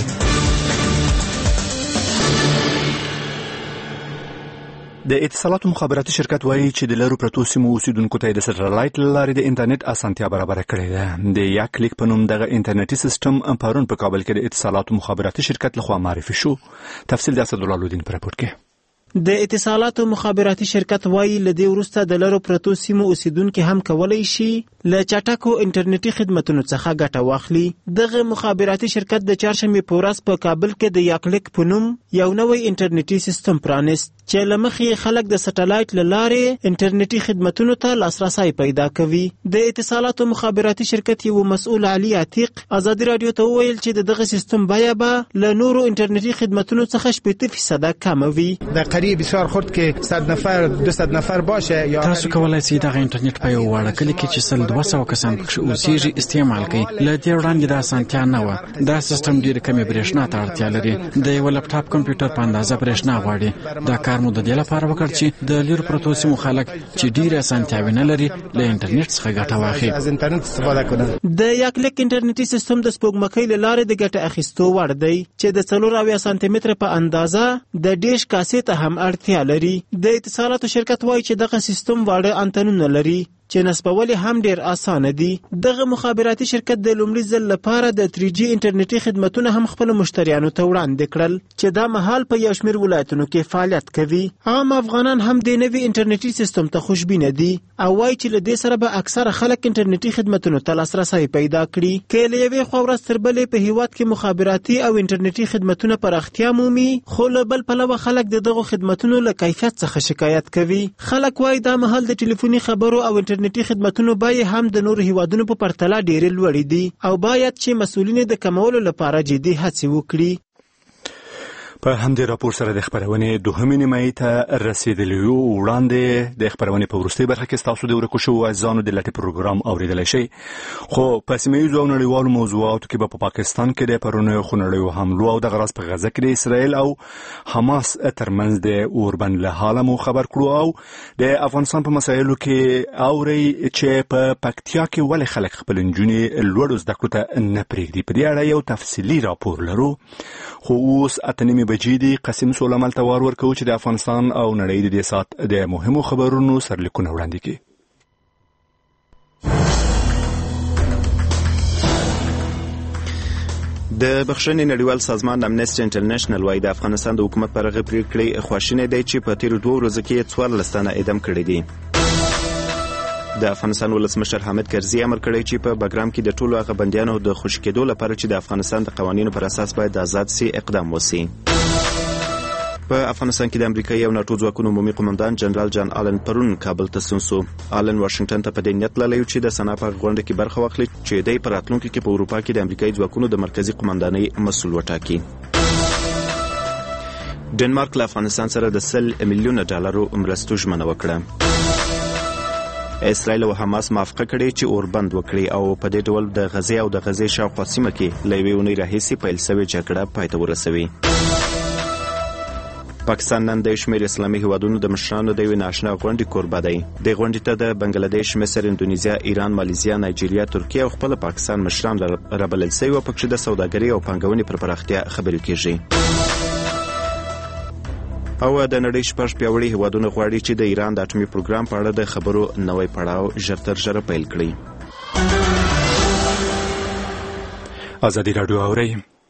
د اتصالاتو مخابراتي شرکت وایي چې د لرو پرتو سیمو اوسیدونکو ته د سټلایټ له لارې د انټرنیټ اسانتیا برابره کړې ده. د یا کلیک په نوم دغه انټرنیټي سیستم پرون په کابل کې د اتصالاتو مخابراتي شرکت لخوا معرفي شو. تفصیل د اسدالله الدین په راپور کې. د اتصالاتو مخابراتي شرکت وایي له دې وروسته د لرو پرتو سیمو اوسیدونکو هم کولای شي له چټکو انټرنیټي خدماتو څخه ګټه واخلي. دغه مخابراتي شرکت د چهارشنبې په ورځ په کابل کې د یا کلیک په نوم یو نوی انټرنیټي سیستم پرانیست چې له مخې خلک د سټلایټ له لارې انټرنیټي خدماتو ته لاسرسی پیدا کوي. د اتصالاتو مخابراتي شرکت یو مسؤل علي عتیق آزادي رادیو ته وویل چې دغه سیستم بیه به له نورو انټرنیټي خدماتو څخه 80% کم وي. بسیار خرد که 100 نفر 200 نفر باشه یا تاسو کولای شئ دغه انټرنیټ په یو وړ کلی کې چې 200 کسان پکې اوسېږي استعمال کړئ. له دې وړاندې دا اسانتیا نه و. دا سیستم ډېر کمې برېښنا ته اړتیا لري. د یو لپټاپ کمپیوټر په اندازه برېښنا غواړي. دا کار مو د دې لپاره وکړ چې د لرو پرتو سیمو خلک چې ډېر اسانتیاوې نه لري له انټرنیټ څخه ګټه واخلي. از انټرنیټ استفاده کړي. د یا کلیک انټرنیټي سیستم د سپوږمکۍ له لارې د ګټه اخیستو وړ دی چې د 4 سانتي متر په اندازه د ډیش کاسې ته هم اړتیا لري. د اتصالاتو شرکت وایي چې دغه سیستم واړه انتنونه لري چې نصبول هم ډیر اسانه دي. دغه مخابراتي شرکت د لومړي ځل لپاره د 3G انټرنیټي خدمتونه هم خپل مشتریانو ته وړاندې کړل چې دا مهال په یو شمېر ولایتونو کې فعالیت کوي. عام افغانان هم د نوي انټرنیټي سیستم ته خوشبینه دي او وایي چې له دې سره به اکثره خلک انټرنیټي خدمتونو ته لاسرسی پیدا کړي. که له یوې خوا ورځ تر بلې په هیواد کې مخابراتي او انټرنیټي خدمتونه پراختیا مومي، خو له بل پلوه خلک د دغو خدمتونو له کیفیت څخه شکایت کوي. خلک وایي دا مهال د ټلیفوني خبرو او انټرنیټي خدمتونو بیې هم د نورو هیوادونو په پرتله ډېرې لوړې دي او باید چې مسؤلین د کمولو لپاره جدي هڅې وکړي. په همدې راپور سره د خبرونې دوهمې نیمایي ته رسیدلی یو. وړاندې د خبرونې په وروستۍ برخه کې ستاسو د ورکو شوو عزیزانو د لټې پروګرام اوریدلی شئ، خو په سیمه ییزو او نړیوالو موضوعاتو کې به په پاکستان کې د پرونیو خونړیو حملو او دغه راز په غزه کې د اسرائیل او حماس ترمنځ د اوربند له حاله مو خبر کړو او د افغانستان په مسایلو کې اوري چې په پکتیا کې ولې خلک خپل نجونې لوړو زده کړو ته نه پرېږدي. په دې اړه یو تفصیلي راپور لرو، خو اوس اته نیمې بجې دي. قاسم سولمل ته وار ورکوو چې د افغانستان او نړۍ د دې ساعت د مهمو خبرونو سرلیکونه وړاندې کړي. د بخښنې نړیوال سازمان امنیسټي انټرنیشنل وايي د افغانستان د حکومت پر هغه پریکړې خواشینی دی چې په تیرو 2 ورځو کې 14 تنه اعدام کړي دي. د افغانستان ولسمشر حامد کرزي امر کړی چې په بګرام کې د ټولو هغه بندیانو د خوشي کېدو لپاره چې د افغانستان د قوانینو پر اساس باید آزاد سي اقدام وشي. په افغانستان کې د امریکایي او ناتو ځواکونو عمومي قومندان جنرال جان آلن پرون کابل ته ستون شو. آلن واشنگټن ته په دې نیت تللی چې د سنا په غونډه کې برخه واخلي چې د راتلونکي کې په اروپا کې د امریکایي ځواکونو د مرکزی قومندانۍ مسؤل وټاکي. ډنمارک له افغانستان سره د $100 میلیون مرستو ژمنه وکړه. اسرائیل او حماس موافقه کړې چې اوربند وکړي او په دې ډول د غزې او د غزې شاوخوا سیمه کې له یوې اونۍ راهیسې پیل شوې جګړه پای ته ورسوي. پاکستان نن د شمېر اسلامي هیوادونو د مشرانو د یوې ناشنا غونډې کوربه دی. دې غونډې ته د بنګلادیش، مصر، اندونیزیا، ایران، مالیزیا، نایجیریا، ترکیه او خپل پاکستان مشران رابلل شوي او پکې د سوداګرۍ او پانګونې پر پراختیا خبرې کیږي. او د نړۍ شپږ پیاوړي هیوادونه غواړي چې د ایران د اټومي پروګرام په اړه د خبرو نوی پړاو ژر تر ژره پیل کړي. ازادي راډیو اوري.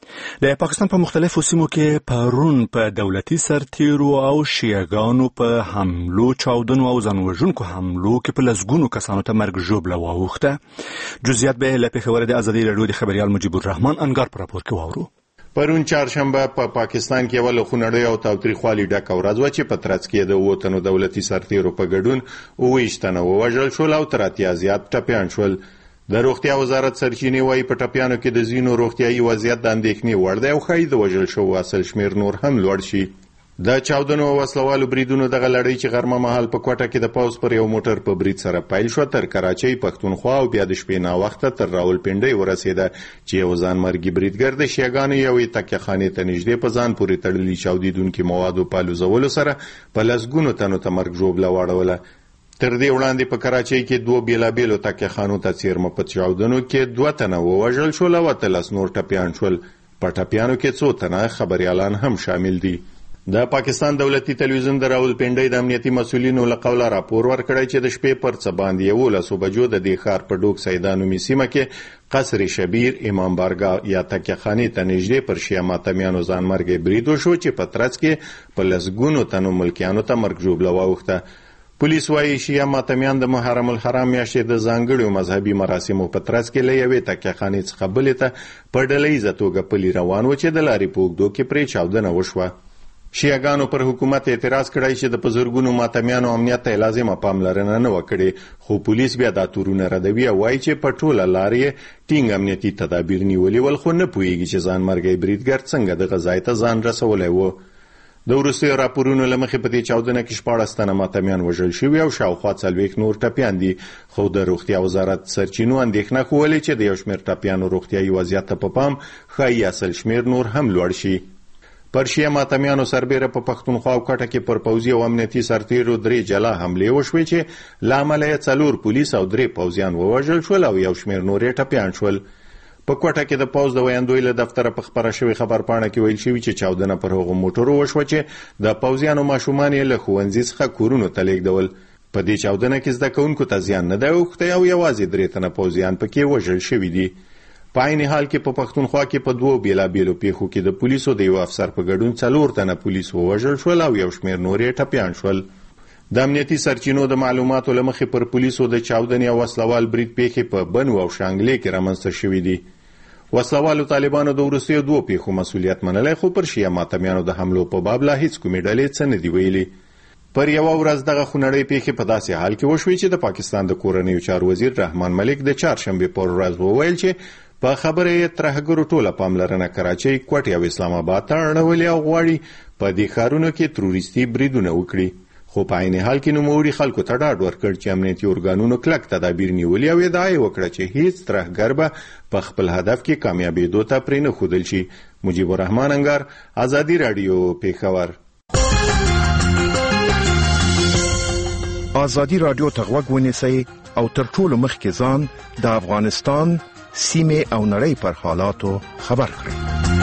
د پاکستان په مختلفو سیمو کې پرون په دولتي سرتیرو او شیعاګانو په حملو، چاودنو او ځانوژونکو حملو کې په لسګونو کسانو ته مرګ ژوبله واوښته. جزئیات به له پېښوره د ازادي راډیو د خبریال مجیب الرحمن انګار په راپور کې واورو. پرون چهارشنبه په پاکستان کې ول خونړی او تاوتریخوالي ډکه ورځ و چې په ترڅ کې د وطنو دولتي سرتیرو په ګډون 28 تنه ووژل شول او تر اتیا زیات ټپیان شول. د روغتیا وزارت سرچینې وايي په ټپیانو کې د ځینو روغتیايي وضعیت د اندېښنې وړ دی او ښایي د وژل شوو اصل شمېر نور هم لوړ شي. د چاودنو او وسلوالو بریدونو دغه لړۍ چې غرمه مهال په کوټه کې د پوځ پر یو موټر په برید سره پیل شو تر کراچۍ، پښتونخوا او بیا د شپې ناوخته تر راولپنډۍ ورسېده چې یو ځانمرګي بریدګر د شیعاګانو یوې تکیهخانې ته نږدې په ځان پورې تړلي چاودېدونکي موادو په الوزولو سره په لسګونو تنو ته مرګ ژوبله واړوله. تر دې وړاندې په کراچۍ کې 2 بیلابیلو تکیهخانو ته څیرمه په چاودنو کې 2 تنه ووژل شول او 13 نور ټپیان شول. په ټپیانو کې 2 تنه خبریالان هم شامل دي. د پاکستان دولتي تلویزیون د راولپنډۍ د امنیتي مسؤلینو له قوله راپور ورکړی چې د شپې پر څه باندې 11 بجو د دې ښار په ډوک سیدا نومي سیمه کې قصر شبیر، امام بارګاه یا تکیهخانې ته نږدې پر شیعه ماتمیانو ځانمرګی برید وشو چې په ترڅ کې په لسګونو تنو ملکیانو ته مرګ ژوبله واوښته. پولیس وايي شیعه ماتمیان د محرم الحرام میاشتې د ځانګړو مذهبي مراسمو په ترڅ کې له یوې تکیهخانې څخه بلې ته په ډلهییزه توګه پلي روان و چې د لارې په اوږدو کې پرې چاودنه وشوه. شیعاګانو پر حکومت اعتراض کړی چې د په زرګونو ماتمیانو امنیت ته لازمه پاملرنه نه وکړي، خو پولیس بیا دا تورونه ردوي او وایي چې په ټوله لار یې ټینګ امنیتي تدابیر نیولي ول، خو نه پوهیږي چې ځانمرګی بریدګر څنګه دغه ځای ته ځان رسولی و. د وروستیو راپورونو له مخې په دې چاودنه کې 14 تنه ماتمیان وژل شوي او شاوخوا 40 نور ټپیان دي، خو د روغتیا وزارت سرچینو اندېښنه ښوولې چې د یو شمېر ټپیانو روغتیايي وضعیت ته په پام ښایي اصل شمېر نور هم لوړ شي. پر شیعه ماتمیانو سربیره په پښتونخوا او کټه کې پر پوځي او امنیتي سرتیرو 3 جلا حملې وشوې چې له امله یې 4 پولیس او 3 پوځیان ووژل شول او یو شمېر نور یې ټپیان شول. په کوټه کې د پوځ د ویاندوی له دفتره په خبره شوې خبرپاڼه کې ویل شوي چې چاودنه پر هغو موټرو وشوه چې د پوځیانو ماشومان یې له ښوونځي څخه کورونو ته لیږدول. په دې چاودنه کې زده کوونکو ته زیان نه دی اوښتی او یوازې 3 تنه پوځیان پکې وژل شوي دي. په عین حال کې په پښتونخوا کې په 2 بیلابیلو پیښو کې د پولیسو د یو افسر په ګډون 4 تنه پولیس ووژل شول او یو شمېر نور یې ټپیان شول. د امنیتي سرچینو د معلوماتو له مخې پر پولیسو د چاودنې او وسلوال برید پیښې په بنو او شانګلې کې رامنځته شوي دي. وسلوالو طالبانو د وروستیو 2 پیښو مسؤلیت منلی خو پر شیعه ماتمیانو د حملو په باب لا هیڅ کومې ډلې څه نه دي ویلي. پر یو ورځ دغه خونړۍ پیښې په داسې حال کې وشوې چې د پاکستان د کورنیو چارو وزیر رحمان ملک د چهارشنبې پر ورځ وویل چې په خبره یې ترهګرو ټوله پاملرنه کراچۍ، کوټې او اسلام آباد ته اړولې او غواړي په دې ښارونو کې تروریستي بریدونه وکړي. خو په عین حال کې نوموړي خلکو ته ډاډ ورکړ چې امنیتي ارګانونو کلک تدابیر نیولي او ادعا یې وکړه چې هیڅ ترهګر به په خپل هدف کې کامیابېدو ته پرې نه ښودل شي. مجيب الرحمن انګار، ازادي رادیو، پیښور. ازادي رادیو ته غوږ ونیسئ او تر ټولو مخکې ځان د افغانستان سیمې او نړۍ پر حالاتو خبر کړئ.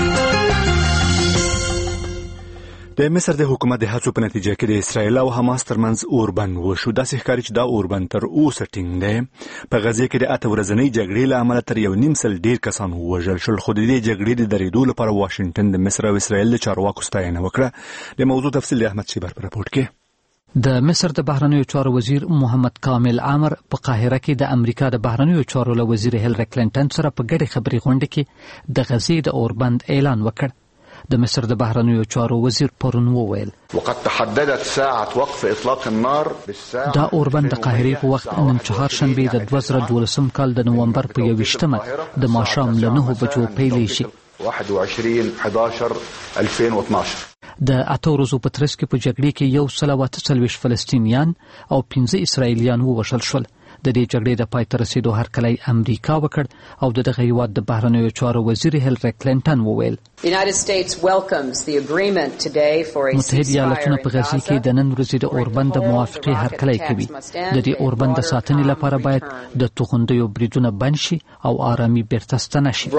د مصر د حکومت د هڅو په نتیجه کې د اسرایل او حماس ترمنځ اوربند وشو. داسې ښکاري چې دا اوربند تر اوسه ټینګ دی. په غزه کې د 8 ورځنۍ جګړې له امله تر 1.5 سل ډیر کسان ووژل شول. خو د دې جګړې د درېدو لپاره واشنګټن د مصر او اسرایل د چارواکو ستاینه وکړه. د موضوع تفصیل د احمد شیبر په راپورټ کې. د مصر د بهرنیو چارو وزیر محمد کامل عامر په قاهره کې د امریکا د بهرنیو چارو له وزیر هیلری کلینټن سره په ګډه خبري غونډه کې د غزې د اوربند اعلان وکړ. د مصر د بهرنیو چارو وزیر پرون وویل وقد تحددت ساعه وقف اطلاق النار بالساعه دا اوربند د قاهره په وخت نن چهارشنبه د 2012 کال د نومبر په 21مه د ماښام له 9 بجو پیلې شي. 21/11/2012 د 8 ورځو په ترڅ کې په جګړې کې 143 فلسطینیان او 15 اسرائیلیان ووژل شول. د دې جګړې د پای ته رسیدو هرکلی امریکا وکړ او دغه هیواد د بهرنیو چارو وزیر هیلری کلینټن وویل متحده ایالاتونه په غزه کې د نن ورځې د اوربند د موافقې هرکلی کوي. د دې اوربند د ساتنې لپاره باید د توغندیو بریدونه بند شي او آرامي بیرته ستنه شي.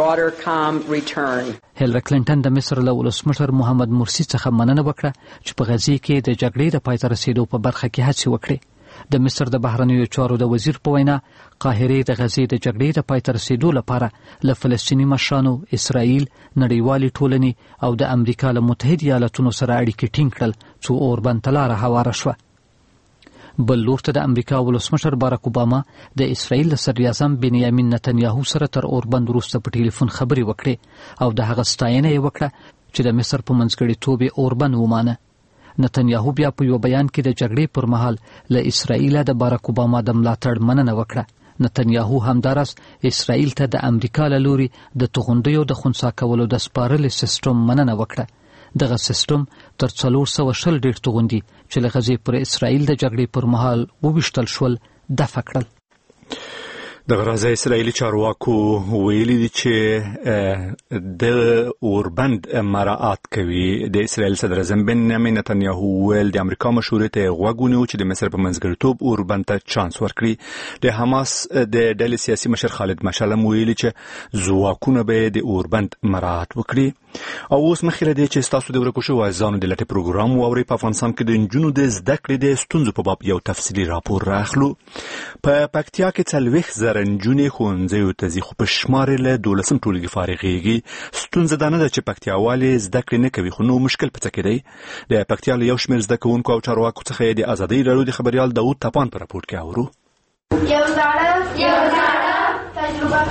هیلری کلینټن د مصر له ولسمشر محمد مرسی څخه مننه وکړه چې په غزه کې د جګړې د پای ته رسیدو په برخه کې هڅې وکړي. د مصر د بهرنیو چارو د وزیر په وینا قاهره د غزې د جګړې د پای ته رسیدو لپاره له فلسطیني مشرانو، اسرائیل، نړیوالې ټولنې او د امریکا له متحده ایالاتونو سره اړیکې ټینګ کړل څو اوربند ته لاره هواره شوه. بل لور ته د امریکا ولسمشر باراک اوباما د اسرائیل صدر اعظم بنیامین نتنیاهو سره تر اوربند وروسته په ټلیفون خبرې وکړې او د هغه ستاینه یې وکړه چې د مصر په منځګړیتوب اوربند ومانه. نتنیاهو بیا په یو بیان کې د جګړې پر مهال له اسرائیل د باراک اوباما د ملاتړ مننه وکړه. نتنیاهو همدارس اسرائیل ته د امریکا له لوري د توغندیو د خنثی کولو د سپارلې سیستم مننه وکړه. دغه سیستم تر 420 ډیر توغندي چې له غزې پر اسرائیل د جګړې پر مهال وویشتل شول دفع کړل. د غزه اسرائیلي چارواکو ویلي دي چې د اوربند مراعات کوي. د اسرائیل صدر اعظم بنیامین نتنیاهو ویل د امریکا مشورې ته غوږ ونیو چې د مصر په منځګړیتوب اوربند ته چانس ورکړي. د حماس د ډلې سیاسي مشر خالد مشعل ویلي چې ځواکونه به د اوربند مراعات وکړي. او اوس مخکې دی چې تاسو د ورکو شو ځانو د لټ پروګرام ووري په افغانستان کې د انجونو د زده کړې د ستونزو په باب یو تفصیلي راپور راخلو. په پکتیا کې 40 زره انجونې ښوونځیو ته ځي خو په شمار له 12 ټولګي فارغېږي. ستونزه دا نه ده چې پکتیاوالې زده کړې نه کوي خو نو مشکل په څه کې دی. د پکتیا له یو شمېر زده کوونکو او چارواکو څخه د ازادۍ راډیو د خبريال داود تپان په راپور کې اورو. یو زړه تجربه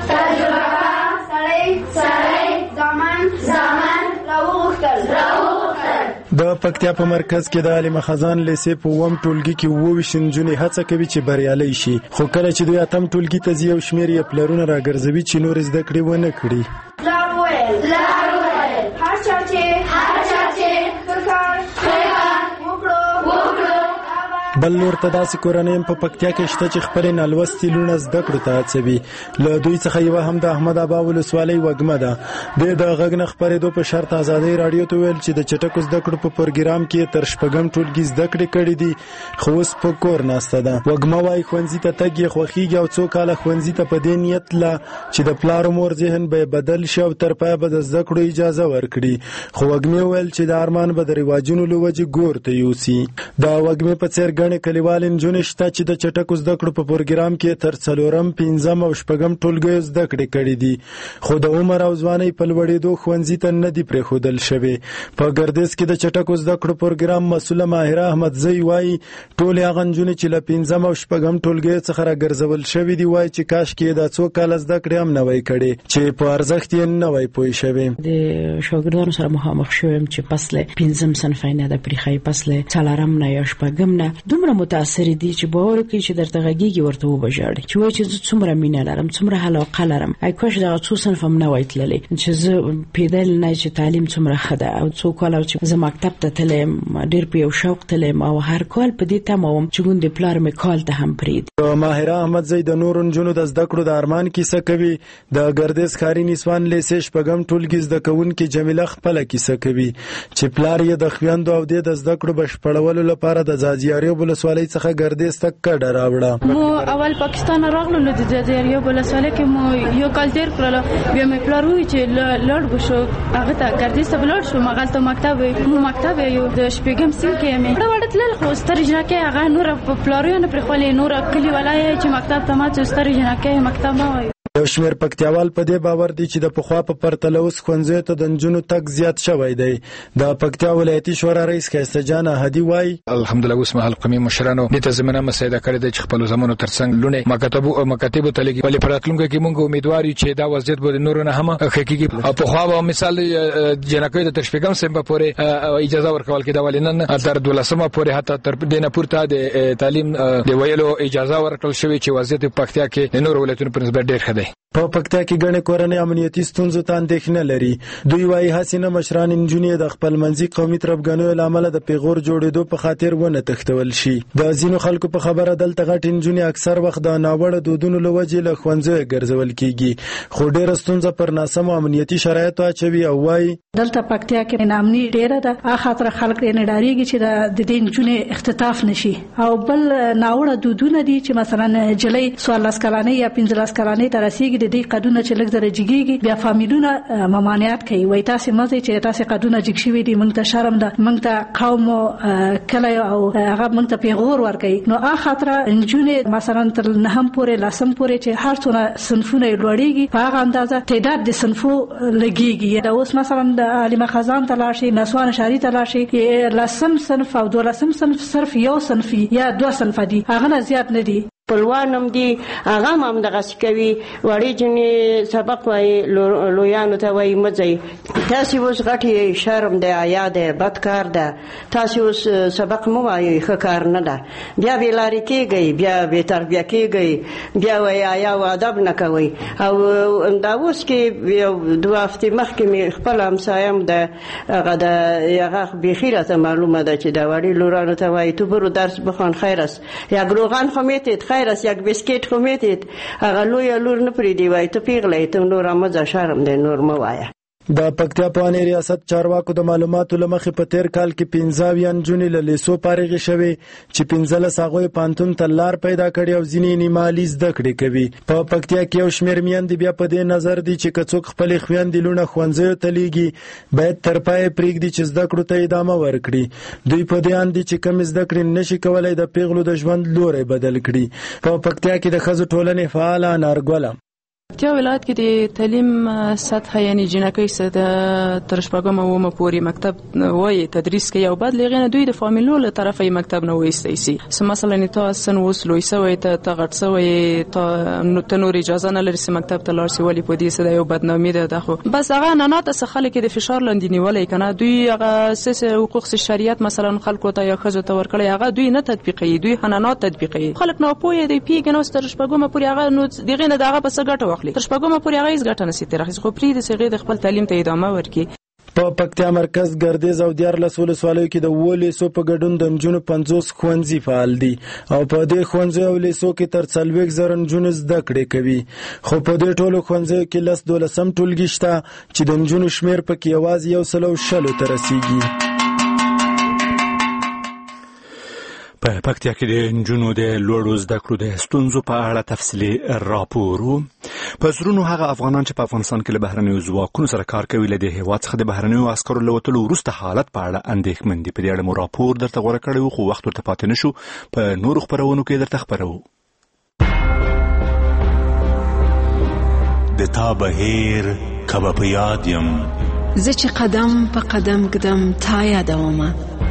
سړی زمان د پکتیا په مرکز کې د علي مخزان لیسې په وم ټولګي کې 22 نجونې هڅه کوي چې بریالۍ شي خو کله چې دوی اتم ټولګي ته ځي یو شمېر یې پلرونه راګرځوي چې نور زده کړې ونه کړي. بل نور ته داسې کورنۍ په پکتیا کې شته چې خپل نالوستي لونه زده کړو ته هڅوي. له دوی څخه یو هم د احمد ابا ولسوالۍ وګمه ده. د غږ نه خبرېدو په شرط ازادۍ رادیو ته ویل چې د چټکو زده کړو په پروګرام کې تر شپږم ټولګي زده کړې کړې دي خو اوس په کور ناسته ده. وګمه وايي ښوونځي ته تګ یې خوښیږي او څو کاله ښوونځي ته په دې نیت لا چې د پلار مور ذهن به بدل شي او تر پایه به د زده کړو اجازه ورکړي. خو وګمه ویل چې د ارمان به د رواجونو له وجې ګور ته یوسي. دا وګمه په څېر ګڼې ګڼې کلیوال نجونې شته چې د چټکو زده کړو په پروګرام کې تر 4م 5م او 6م ټولګیو زده کړې کړې دي، خو د عمر او ځوانۍ په لوړېدو ښوونځي ته نه دي پرېښودل شوي. په ګردیز کې د چټکو زده کړو پروګرام مسؤله ماهره احمدزی وایي ټولې هغه نجونې چې له 5م او 6م ټولګیو څخه راګرځول شوي دي وایي چې کاشکې دا څو کاله زده کړې هم نه وای کړې چې په ارزښت یې نه وای پوه شوي. د شاګردانو سره مخامخ شوم چې فصل 5م صنف نه د پریخي فصل 4م نه یا 6م نه دومره متاثر دي چې باور کوي چې درته غږیږي ورته وبژاړي چې وای چې څومره مینه لرم څومره علاقه لرم اي کوش دا څو صنف هم نه وای تللی چې زه پیدل نه چې تعلیم څومره خده او څو کال چې زه مکتب ته تلم ډیر په شوق تلم او هر کال په دې تمام چې ګوند پلار مې کال ته هم پرید. ماهره احمدزی د نور نجونو د زده کړو د ارمان کیسه کوي. د ګردیز ښاري نسوان لیسې 6م ټولګي زده کوونکې جمیله خپله کیسه کوي چې پلار یې د خویندو او د زده کړو بشپړولو لپاره د ځاځیاریو ولسوالۍ څخه ګردیز ته کډه راوړه. مو اول پاکستان راغلو نو د ځاځیاریو ولسوالۍ کې مو یو کال تیر کړل بیا مې پلار وی چې لړ بشو هغه ته ګردیز ته بلور شو مغال ته مکتب یو د 6م سیم کې مې وړ تل خو ستر جنکه هغه نور په پلارونو پر خولې نور کلی ولای چې مکتب ته ما چې ستر جنکه مکتب ما وای. یو شمېر پکتیاوال په دې باور دي چې د پخوا په پرتله اوس ښوونځیو ته د نجونو تګ زیات شوی دی. د پکتیا ولایتي شورا رئیس ښایسته جان احدي وایي الحمدلله اوس مهال قومي مشرانو دې ته زمینه مساعده کړې ده چې خپل زمونو ترڅنګ لونه مکاتبو ته لګي ولې په راتلونکي کې موږ امیدوار یو چې دا وضعیت به نور نه هم حقیقي او پخوا به مثال جنکۍ د 6م سیم پورې اجازه ورکول کېده ولې نن تر 12مه پورې حتی تر دینه پورته د تعلیم د ویلو اجازه ورکړل شوې چې وضعیت په پکتیا کې د نور ولایتونو په نسبت ډېر ښه دی. په پکتیا کې ګڼې کورنۍ امنیتي ستونزو ته اندېښنه لري. دوی وایي حسینه مشران نجونې د خپل منځي قومي تربګنیو له امله د پیغور جوړېدو په خاطر ونه تښتول شي. د ځینو خلکو په خبره دلته غټې نجونې اکثر وخت د ناوړه دودونو له وجې له ښوونځیو ګرځول کېږي خو ډېره ستونزه پر ناسمو امنیتي شرایطو اچوي او وایي دلته پکتیا کې نامني ډېره ده هغه خاطر خلک نه ډاریږي چې د دې نجونې اختطاف نشي او بل ناوړه دودونه دي چې مثلا جلۍ 14 کلنۍ یا 15 کلنۍ ته رسیږي د دې قانون چې لږ درجګيږي بیا فامیلونه ممانعت کوي وای تاسو مزه چې تاسو قانون جګ شوی دي موږ ته شرم ده موږ ته قوم کله او هغه موږ ته پیغور ورکوي نو هغه خاطر نجونې مثلا تر نهم پورې لاسم پورې چې هر څونه صنفونه لوړیږي په هغه اندازه تعداد د صنفو لګيږي دا اوس مثلا د عالم خزان تلاشي نسوان شاری تلاشي لاسم صنف او دولسم صنف صرف یو صنف یا دو صنف دي هغه زیات نه دي. پلوانم دي هغه هم دغه کوي وړي جنې سبق وای لویانو ته وای مزي تاسو اوس غټي شرم دی یا د بدکار ده تاسو اوس سبق مو وای ښکار نه ده بیا به لاري کېږي بیا به تربیه کېږي بیا وای یا ادب نه کوي او دا اوس کې یو دوه هفته مخکې می خپل همسایم ده هغه د هغه بخیره ته معلومه ده چې دا وړي لورانو ته وای تو برو درس بخون خیرس یا ګروغان خمیت خیرس یک بسکټ خمیت هغه لوی لور نه پریدي وای ته پیغلې ته نور امزه شرم دی نور مو وای. د پکتیا پوهنې ریاست چارواکو د معلوماتو لمخې په تیر کال کې 15 نجونې له لیسو فارغې شوې چې 15 هغوی پانتون ته لار پیدا کړې او ځینې نیمالي زده کړې کوي. په پکتیا کې یو شمېر میندې بیا په دې نظر دي چې که څوک خپلې خویندې لوڼه ښوونځیو ته لیږي باید تر پایه پرېږدي چې زده کړو ته ادامه ورکړي. دوی په دې اند دي چې کم زده کړې نشي کولی د پیغلو د ژوند لوری بدل کړي. په پکتیا کې د ښځو ټولنې فعاله انارګله پکتیا ولایت کې د تعلیم سطح یعنی جنکۍ سطح تر شپږم اومه پورې مکتب وایي تدریس کوي او بعد لغینه دوی د فامیلو له طرفه مکتب نه وایستی سي مثلا تا سن وس لوی سوی ته غټ سوی ته نور اجازه نه لري چې مکتب ته لاړ شي ولی په دې سره یو بدنامي ده خو بس هغه نه څه خلک د فشار لاندې نیولای کنه دوی هغه سیس حقوق شریعت مثلا خلکو ته یا خزو ته ورکړي هغه دوی نه تطبیقي دوی حنانات تطبیقي خلک نه پوهه دی پیګنو ستر شپږم پورې هغه نو دغه نه دغه بس ګټه تر شپږمه پورې هغه هیڅ ګټه نشي ترخیص خو پرې د صغیر د خپل تعلیم ته ادامه ورکړي. په پکتیا مرکز ګردیز او 14 ولسوالیو کې د ولیسو په ګډون د نجونو 50 ښوونځي فعال دي او په دې ښوونځیو او لیسو کې تر 40,000 نجونې زده کړې کوي خو په دې ټولو ښوونځیو کې 12 ټولګي شته چې د نجونو شمېر پکې یوازې 160 ته رسیږي. په پکتیا کې د نجونو د لوړو زده کړو د ستونزو په اړه تفصیلي راپور په زرونو هغه افغانان چې په افغانستان کې له بهرنیو ځواکونو سره کار کوي له دې هیواد څخه د بهرنیو عسکرو له وتلو وروسته حالت په اړه اندېښمن دي. په دې اړه مو راپور درته غوره کړی و خو وخت ورته پاتې نشو، په نورو خپرونو کې درته خپروو. د تا بهیر کبه په یاد یم، زه چې قدم په قدم ږدم تا یادومه.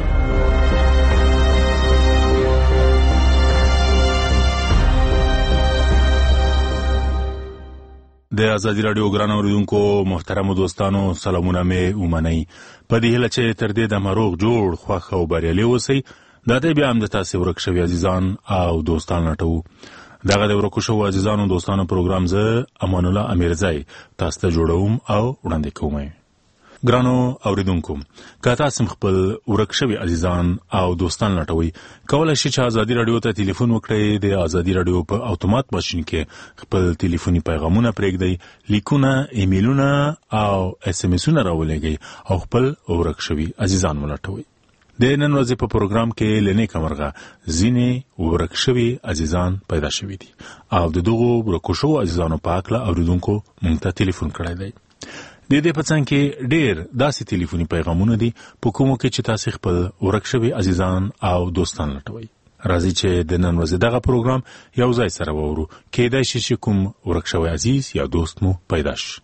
د ازادي راډیو ګران اوریدونکو محترمو دوستانو سلامونه مې ومنئ. په دې هیله چې تر دې دمه روغ جوړ خوښ او بریالي اوسئ. دا دی بیا هم د تاسې ورک شوي عزیزان او دوستان لټوو. دغه د ورکو شوو عزیزانو دوستانو پروګرام زه امان الله امیرزی تاسو ته جوړوم او وړاندې کوم. ګرانو اوریدونکو، که تاسو خپل ورک شوي عزیزان او دوستان لټوي، کولای شئ چې ازادي راډیو ته ټلیفون وکړئ. د ازادي راډیو په اتومات ماشین کې خپل ټلیفوني پیغامونه پرېږدئ، لیکونه، ایمیلونه او اس ام اسونه راولېږئ او خپل ورک شوي عزیزان ولټوئ. د نن ورځې په پروګرام کې لنیکه مرغه ځینې ورک شوي عزیزان پیدا شوي دي او د دغو ورکو شوو عزیزانو په هکله اوریدونکو موږ ته ټلیفون کړی دی. د دې په څنګ کې ډېر داسې ټلیفوني پیغامونه دي په کومو کې چې تاسې خپل ورک شوي عزیزان او دوستان لټوئ. راځئ چې د نن ورځې دغه پروګرام یو ځای سره واورو. کېدای شي چې کوم ورک شوی عزیز یا دوست مو پیدا شي.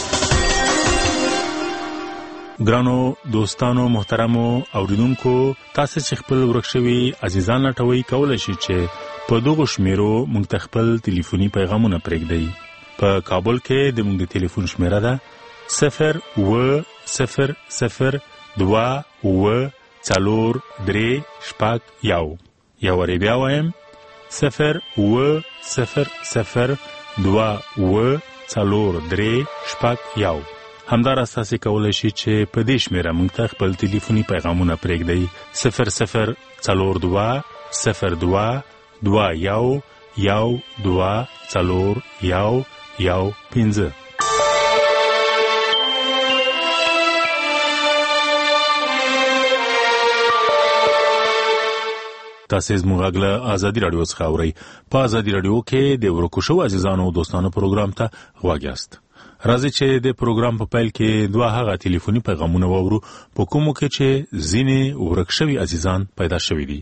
ګرانو دوستانو محترمو اوریدونکو، تاسو چې خپل ورک شوي عزیزان لټوئ، کولای شئ چې په دغو شمیرو موږ ته خپل ټلیفوني پیغامونه پرېږدئ. په کابل کې د موږ د ټلیفون شمیره ده 080002437. یو وری بیا وایم 080002437. همداراز تاسو کولای شئ چې په دې شمیره موږ ته خپل ټلیفوني پیغامونه پرېږدئ 00222212415. تاسو زموږ غږ له ازادي راډیو څخه اورئ. په ازادي راډیو کې د ورکو شوو عزیزانو او دوستانو پروګرام ته غوږ یاست. راځئ چې د پروګرام په پیل کې دوه هغه ټلیفوني پیغامونه واورو په کومو کې چې ځینې ورک شوي عزیزان پیدا شوي دي.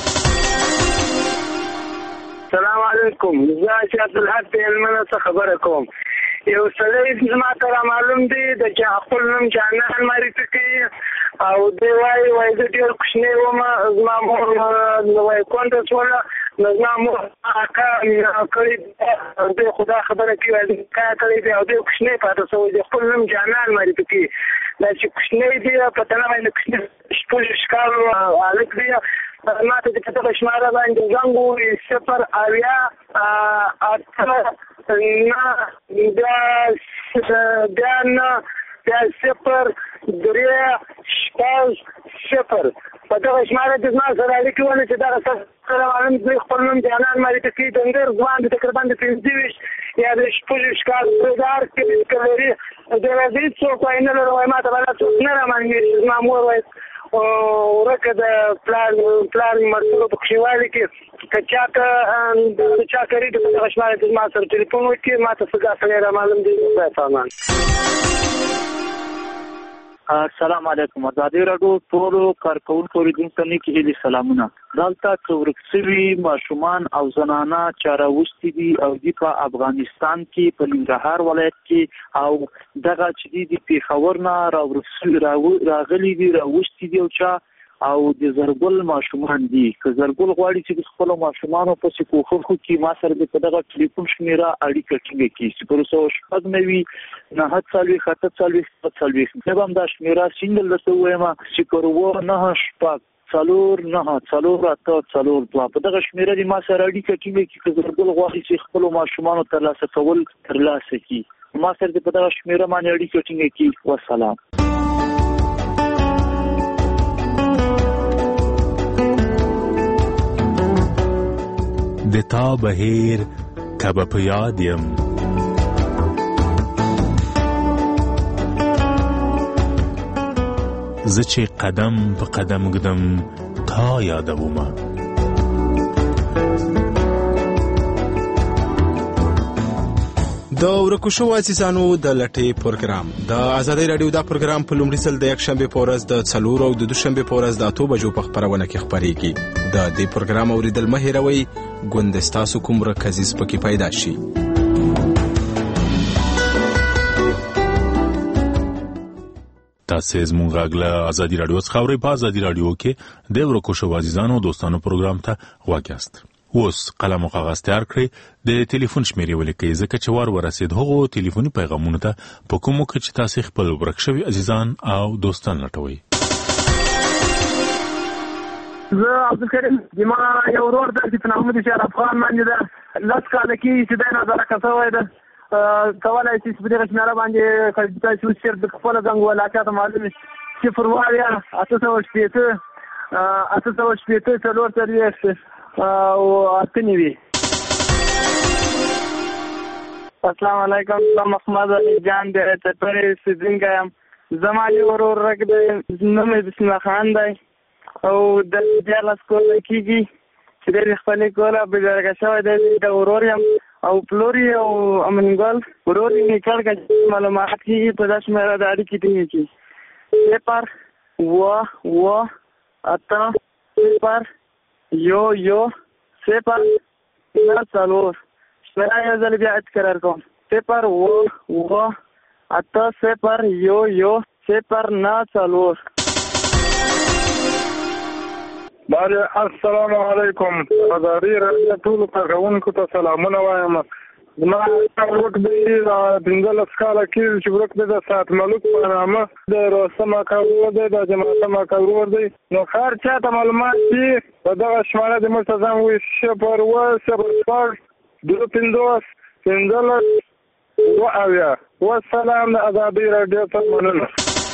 السلام علیکم، زه چې عبدالحق د هلمند څخه خبره کوم. یو سړی زما ته را معلوم دی د چا خپل نوم جانان معرفي کوي او دی وایي زه ډېر کوچنی وم، زما مور وایي کونډه شوله، نو زما مور اکا کړی دی، خدا خبره کوي کا کړی دی او دی کوچنی پاتې شوی دی، خپل نوم جانان معرفي کوي. دا چې کوچنی دی په تنه باندې کوچنی شپږ کالو هلک دی. ما ته د دغه شماره باندې زنګ ووهي 080 په دغه شماره د زما سره اړیکې ونیسي. چې دغه سره معلوم دی خپل نوم جانان معرفي کوي. د نګر ځوان د تقریبا د 25 یا د 26 کال پرېدار کې لري. د راځي څوک وایي نه لري، وایي ما ته بله څوک نه رامنډي. زما مور وایي ورکه د پلار مرسلو په کښېوالي کې که چاته د چا کړي د دغه شماره د زما سره ټلیفون وکړي، ما ته څه سړی رامعلوم دی. سامان السلام علیکم. ازادي راډیو ټولو کارکوونکو اوریدونکو ته نیکې سلامونه. دلته ورک شوي ماشومان او زنانه چې راوستي دي او دي په افغانستان کې په ننګرهار ولایت کې او دغه چې دي پېښور نه راغلي دي راوستي دي او چا او د زرګل ماشومان دي. که زرګل غواړي چې خپل ماشومانو پسې کوښښ وکړي، ما سره د دغه ټلیفون شمیره اړیکه ټینګه کړي 09094 زه هم دا شمیره سینګل درته ووایم 09494 په دغه شمیره دې ما سره اړیکه ټینګه کړي. که زرګل غواړي چې خپل ماشومانو ترلاسه کړي، ما سره د دغه شمیره باندې اړیکه ټینګه کړي. والسلام. د تا بهیر کبه په یاد یم، زه چې قدم په قدم ږدم تا یادومه. د ورکو شوو عزیزانو د لټې پروګرام د ازادي رادیو دا پروګرام په لومړي ځل د یکشنبه په ورځ د 4 او د دوشنبه په ورځ د 8 بجو په خبرونه کې خبريږي. د دې پروګرام اوریدل مه هېروئ، ګوند تاسو کوم مرکزي سپکی پیدا شي. تاسو زموږ غاګله ازادي رادیو څخه اورئ. په ازادي رادیو کې د ورکو شوو عزیزانو دوستانو پروګرام ته واګیاست. اوس قلم او کاغذ تیار کړئ، د ټلیفون شمیرې ولیکئ، ځکه چې وار ورسید هغو ټلیفوني پیغامونو ته په کومو کې چې تاسو خپل ورک شوي عزیزان او دوستان لټوئ. زه عبدالکریم زما یو ورور دی چې په نامه د شهر افغان باندې ده، لس کاله کېږي چې دی نظره کسوی ده. کولی شي چې په دغه شمېره باندې تاسو وشیر د خپله زنګ ولاقاته معلوم صفر واویا 880 880 او اتنوي. السلام علیکم، محمد علي جان دی ته پرې سیدنګ یم. زما یو ورور رک دی، نوم یې بسم الله خان دی او د 14 کال کېږي چې دی خپلې کوله بېدرګه شوی دی. د ورور یم او پلوري او امنګل ورور یې نیکړ که معلومات کېږي په دا شمېره د اړیکې ټینګې کړي. صفر و اته صفر یو صفر نه څلور. شمېره یو ځل بیا تکرار کوم، صفر و اته صفر یو صفر نه څلور. بله السلام علیکم. ازادي رادیو ټولو کارکوونکو ته سلامونه وایم. زما ورک دی 15 کاله کېږي چې ورک دی د ساعت ملک په نامه د رستم اکا ورور دی، د جماعتم اکا ورور دی. نو هر چا ته معلومات دي په دغه شماره د موږ ته ځان وایي صفر و صفر شپږ 250 15 اویا. والسلام د ازادي رادیو ته مننه.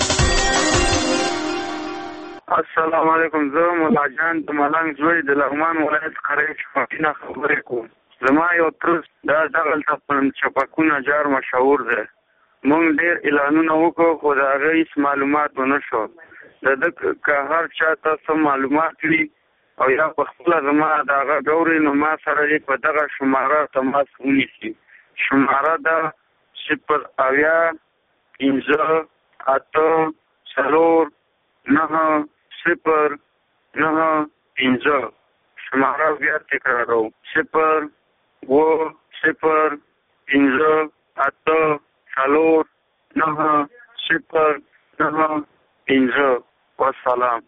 السلام علیکم. زه مولا جان د ملنګ زوی د لغمان ولایت قریه شفافینه خبرې کوم. زما یو ترس دا دغلته په چپکونه جار مشهور دی. مونږ ډېر اعلانونه وکړو خو د هغه هېڅ معلومات ونه شو. د ده که هر چا ته څه معلومات وي او یا په خپله زما د هغه ګوري نو ما سره یې په دغه شماره تماس ونیسي. شماره ده 0 اویا 15 8 څلور 9 0 9 15. شماره بیا تکرارو 0 و 0 15 8 څلور 9 0 9 15. والسلام.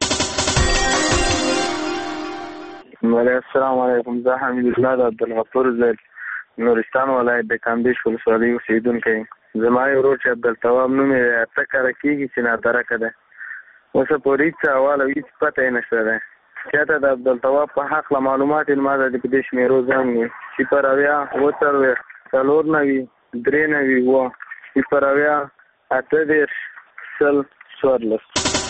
السلام علیکم. زه حمید الله د عبدالغفور زید نورستان ولایت د کامدیش ولسوالۍ اوسېدونکی یم. زما یو ورور چې عبدالتواب نوم یې اته کاله کېږي چې نادرکه ده. اوسه پورې هېڅ احوال او هېڅ پته یې نشته دی. چاته د عبدالتواب په حقله معلومات یې ما ته د په دې شمېرو زنګ وي 0 اویا 40 څلور 90 3 90 0 اویا 8 10 14.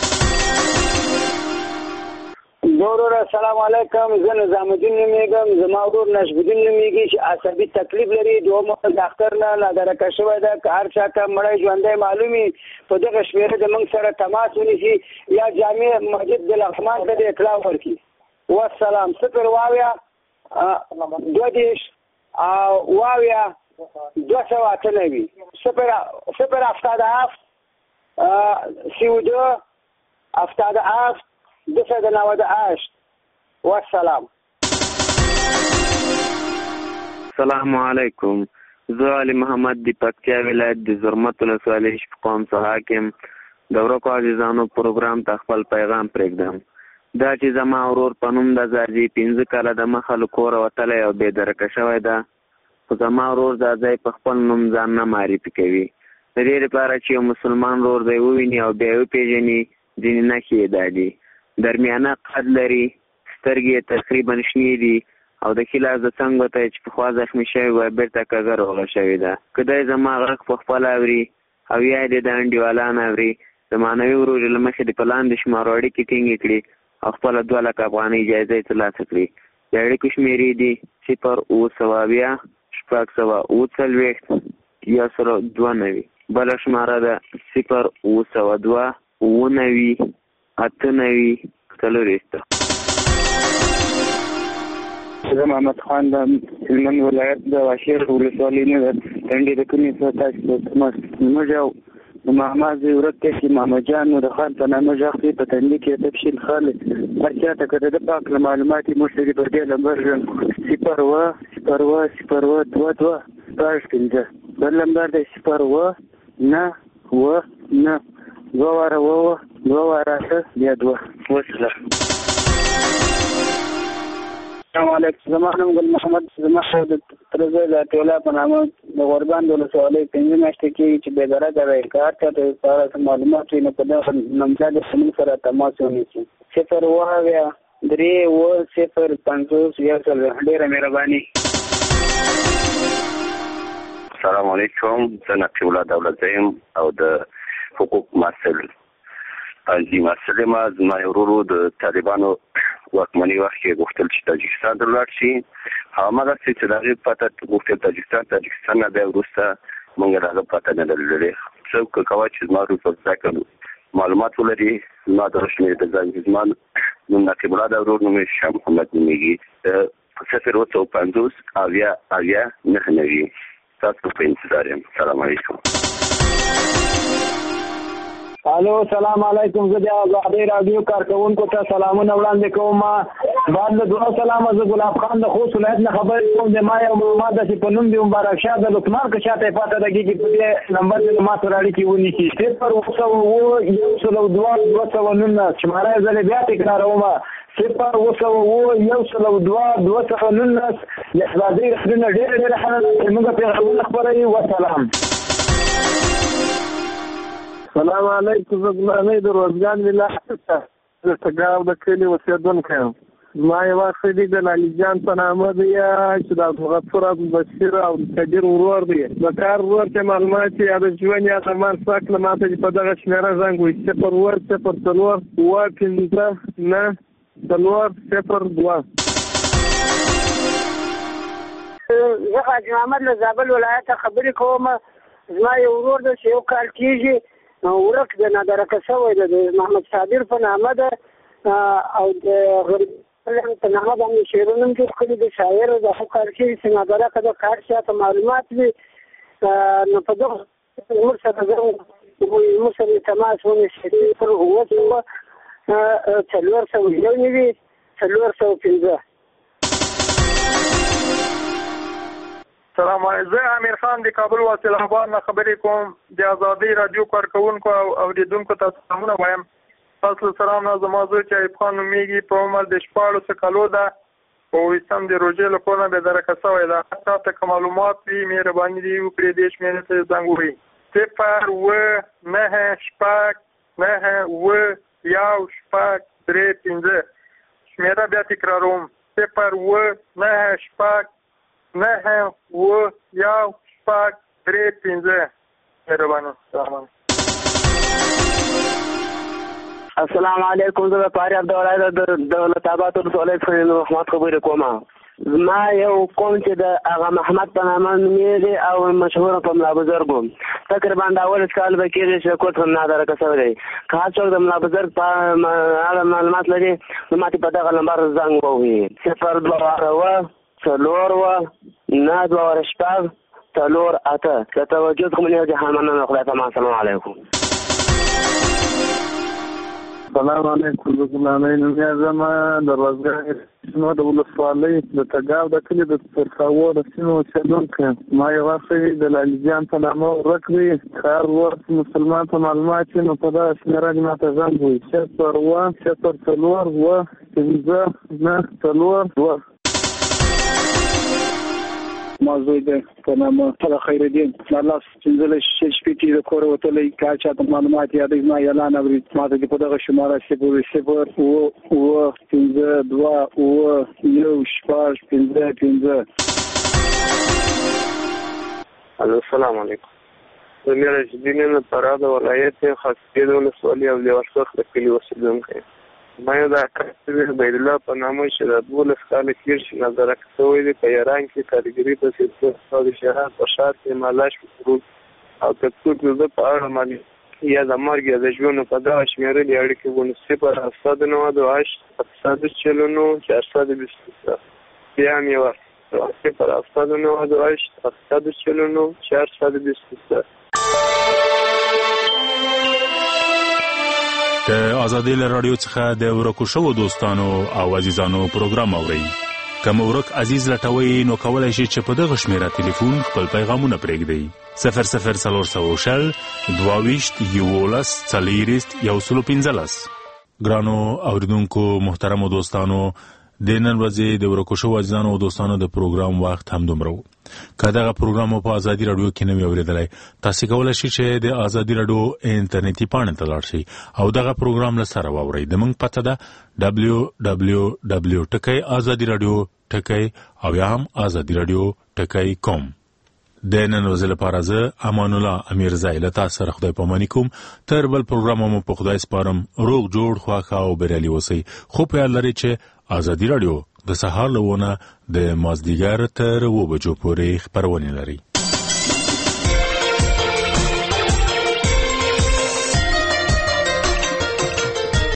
ورور السلام علیکم. زه نظام الدین نومیږم. زما ورور نشب الدین نومیږي چې عصبي تکلیف لري. دوه ډاکټر نه نادرکه شوی ده. که هر چا ته مړی ژوندی معلومي په دغه شمېره د موږ سره تماس ونیسي یا جامع مسجد د لغمان ته د اطلاع ورکړي. والسلام. 0 واویا 20 واویا 298 0 77 32 77 298. والسلام. السلام علیکم. زه علي محمد د پکتیا ولایت د زرمت ولسوالۍ قوم څخه حاکم د ورکو عزیزانو پروګرام ته خپل پیغام پرېږدم. دا چې زما ورور په نوم د ځاځي 15 کاله د مخه له کوره وتلی او بېدرکه شوی ده، خو زما ورور دا ځای په خپل نوم ځان نه معرفي کوي. د دې لپاره چې یو مسلمان ورور دی وویني او بیا یې وپېژني، ځینې نښې یې دا دي: درمیانه قد لري، سترګې تقریبا شنې دي او د ښي لاس د څنګو ته چې پخوا زخمي شوی وای بېرته کږه روغه شوې ده. که دی زما غږ په خپله اوري او یا یې د انډیوالان اوري، د معنوي ورور له مخې د په لاندې شمارو اړیکې ټینګې کړي او خپله 2 لکه افغانۍ جایزه یې ترلاسه کړي. د اړیکو شمېرې دي 0 اویا 640 192. بله شماره ده 0 اویا 90 98 40. زه محمد خان د هلمند ولایت د واشیر ولسوالۍ نه ټنډې د کلي څخه تاسو زموږ یو محمد ورته چې محمد جان د خان په نامه ژغ په تندې کې تفصیل خالي هرچا ته کړه د پاک معلوماتي مشتري پر دې نمبر 0 بل نمبر دی 0 السلام علیکم. زمانم ګل محمد زمانه د ترزه د ټوله په نامه د غوربان ولسوالۍ 5 میاشتې کې چې به درجه راځي کار ته سره معلومات نه په دغه نمبر د سمون سره تماس ونیسي 0 وایا 3 و 0 50 یو څل ډیره مهرباني. السلام علیکم. زه نقیب الله دولت زیم او د حقوق مسل ازي مسله ما زما ورورو د طالبانو واکمنۍ وخت کې غوښتل چې تاجکستان ته لاړ شي. هغه چې دغه پته غوښتل تاجکستان نه به وروسته موږ دغه پته نه لرلې. څوک کوي چې زما ورور ځکه معلومات ولري ما درشمې د ځان نو نقیب الله ورور نوم شاه محمد نومېږي 050 اویا نه نوي. تاسو په انتظار یم. سلام علیکم. الو سلام علیکم. زه د آزادۍ رادیو کارکونکو ته سلامونه وړاندې کوم. بعد له دوه سلام زه ګلاب خان د خوست ولایت نه خبرې کوم. د ما یو معلومات چې په نوم دی مبارک شاه د لوکمار که شاته پاته دګي کې په دې نمبر د ما سره اړیکې ونیسي 0 شماره زله بیا تکراروم 0 آزادۍ رادیو ډېر حالات موږ په خبرونه خبرې وسلام. السلام علیکم. زه ګلانې د روزګان ولایت د تګاو د کلي اوسېدونکی یم. ما یوه سړي د لالي جان په نامه دی چې د عبدالغفور عبدالبشیر او کبیر ورور دی. د کار ورور چې معلومات یا د ژوند یا د مال څه کړه ماته چې په دغه شمېره زنګ وایي 0 زه حاجي محمد له زابل ولایت خبرې کوم. زما یو ورور د یو کال کېږي ورک د نادرکه شوی د محمد صابر په نامه ده او د غریب په نامه باندې شعرونه هم جوړ کړي د شاعر د هغه کار کېږي چې نادرکه د کار شاته معلومات وي نو په دغه موږ سره موږ سره تماس ونیسي 415. سلام علیکم. زه امیر خان د کابل واصل اخبار نه خبرې کوم. د آزادۍ رادیو کارکونکو او اوریدونکو ته سلامونه وایم. تاسو سلام نه زما زوی چې ایوب خان نومېږي په عمر د 14 کالو ده او ویستم د روژې له کونه به درکه شوی ده. تاسو ته معلومات وي مهرباني دي وکړئ دې شمېرې ته زنګ ووهئ 0 شمېره بیا تکراروم 0 مهرباني. السلام علیکم. زه د فاریاب د ولایت د دولت آباد ولسوالۍ څخه محمد خبرې کوم. ما یو قوم چې د اغا محمد په نامه نومېږي او مشهور په ملا بزرګ و. تقریبا د اول کال به کېږي چې کور څخه نادرکه شوی دی. که هر څوک د ملا بزرګ په اړه معلومات لري نو ماته په دغه نمبر زنګ ووهي 0 که توجه کوم نه د حمانه خدای ته السلام علیکم. سلام علیکم. زه ګلانې نوم یې د روزګان نو د ولسوالۍ د تګاو د کلي د پرخاوو د سیمو اوسېدونکی. ما یوه سړي د لالي جان په نامه ورک دی. کار ورور مسلمان په معلومات وي نو په دغه شمېره دې ماته زنګ وایي 0 موضوع ده په نامه طلع خیرالدین الله څنګه شپې د کور وتلې کا چاته معلومات یادې ما اعلان اورید ماته په دغه شماره 0 السلام علیکم. زه میراج الدین یم د فراه د ولایت خاصیت ولسوالۍ او لیواشخ د کلي اوسېدونکی یم. ما یو د اکاډمي عبید الله په نامه چې د 12 کاله کېږي چې نادرکه شوی دی په ایران کې کارګري په سیستم او د شهرت په ښار کې مالاش فروغ او که څوک د په اړه مالي یا د مرګ یا د ژوند په دغه شمېرلې اړیکې ونه 0 792 8 420 بیا مې واسطه پر 798 749 423. د آزادۍ رادیو څخه د ورکو شوو دوستانو او عزیزانو پروګرام اورئ. کوم ورک عزیز لټوي نو کولای شي چې په دغه شمیره ټلیفون خپل پیغامونه پرېږدي. 00400 22 11 40 115. ګرانو اوریدونکو محترمو دوستانو، د نن ورځې د ورکو شوو عزیزانو او دوستانو د پروګرام وخت هم دومره و. که دغه پروګرام په آزادي رادیو کې نه وي اورېدلی، تاسې کولی شئ چې د آزادي رادیو انټرنیټي پاڼې ته لاړ شئ او دغه پروګرام له سره واورئ. زموږ پته ده www.azadiradio.com او یا هم azadiradio.com. د نن ورځې لپاره زه امان الله امیرزی له تاسو سره خدای پاماني کوم. تر بل پروګرام مو په خدای سپارم. روغ جوړ خواښه او بریالي اوسئ. خو په یاد لرئ چې آزادي رادیو د سهار له 9 د مازدیګر تر 2 بجو پورې خپرونې لري.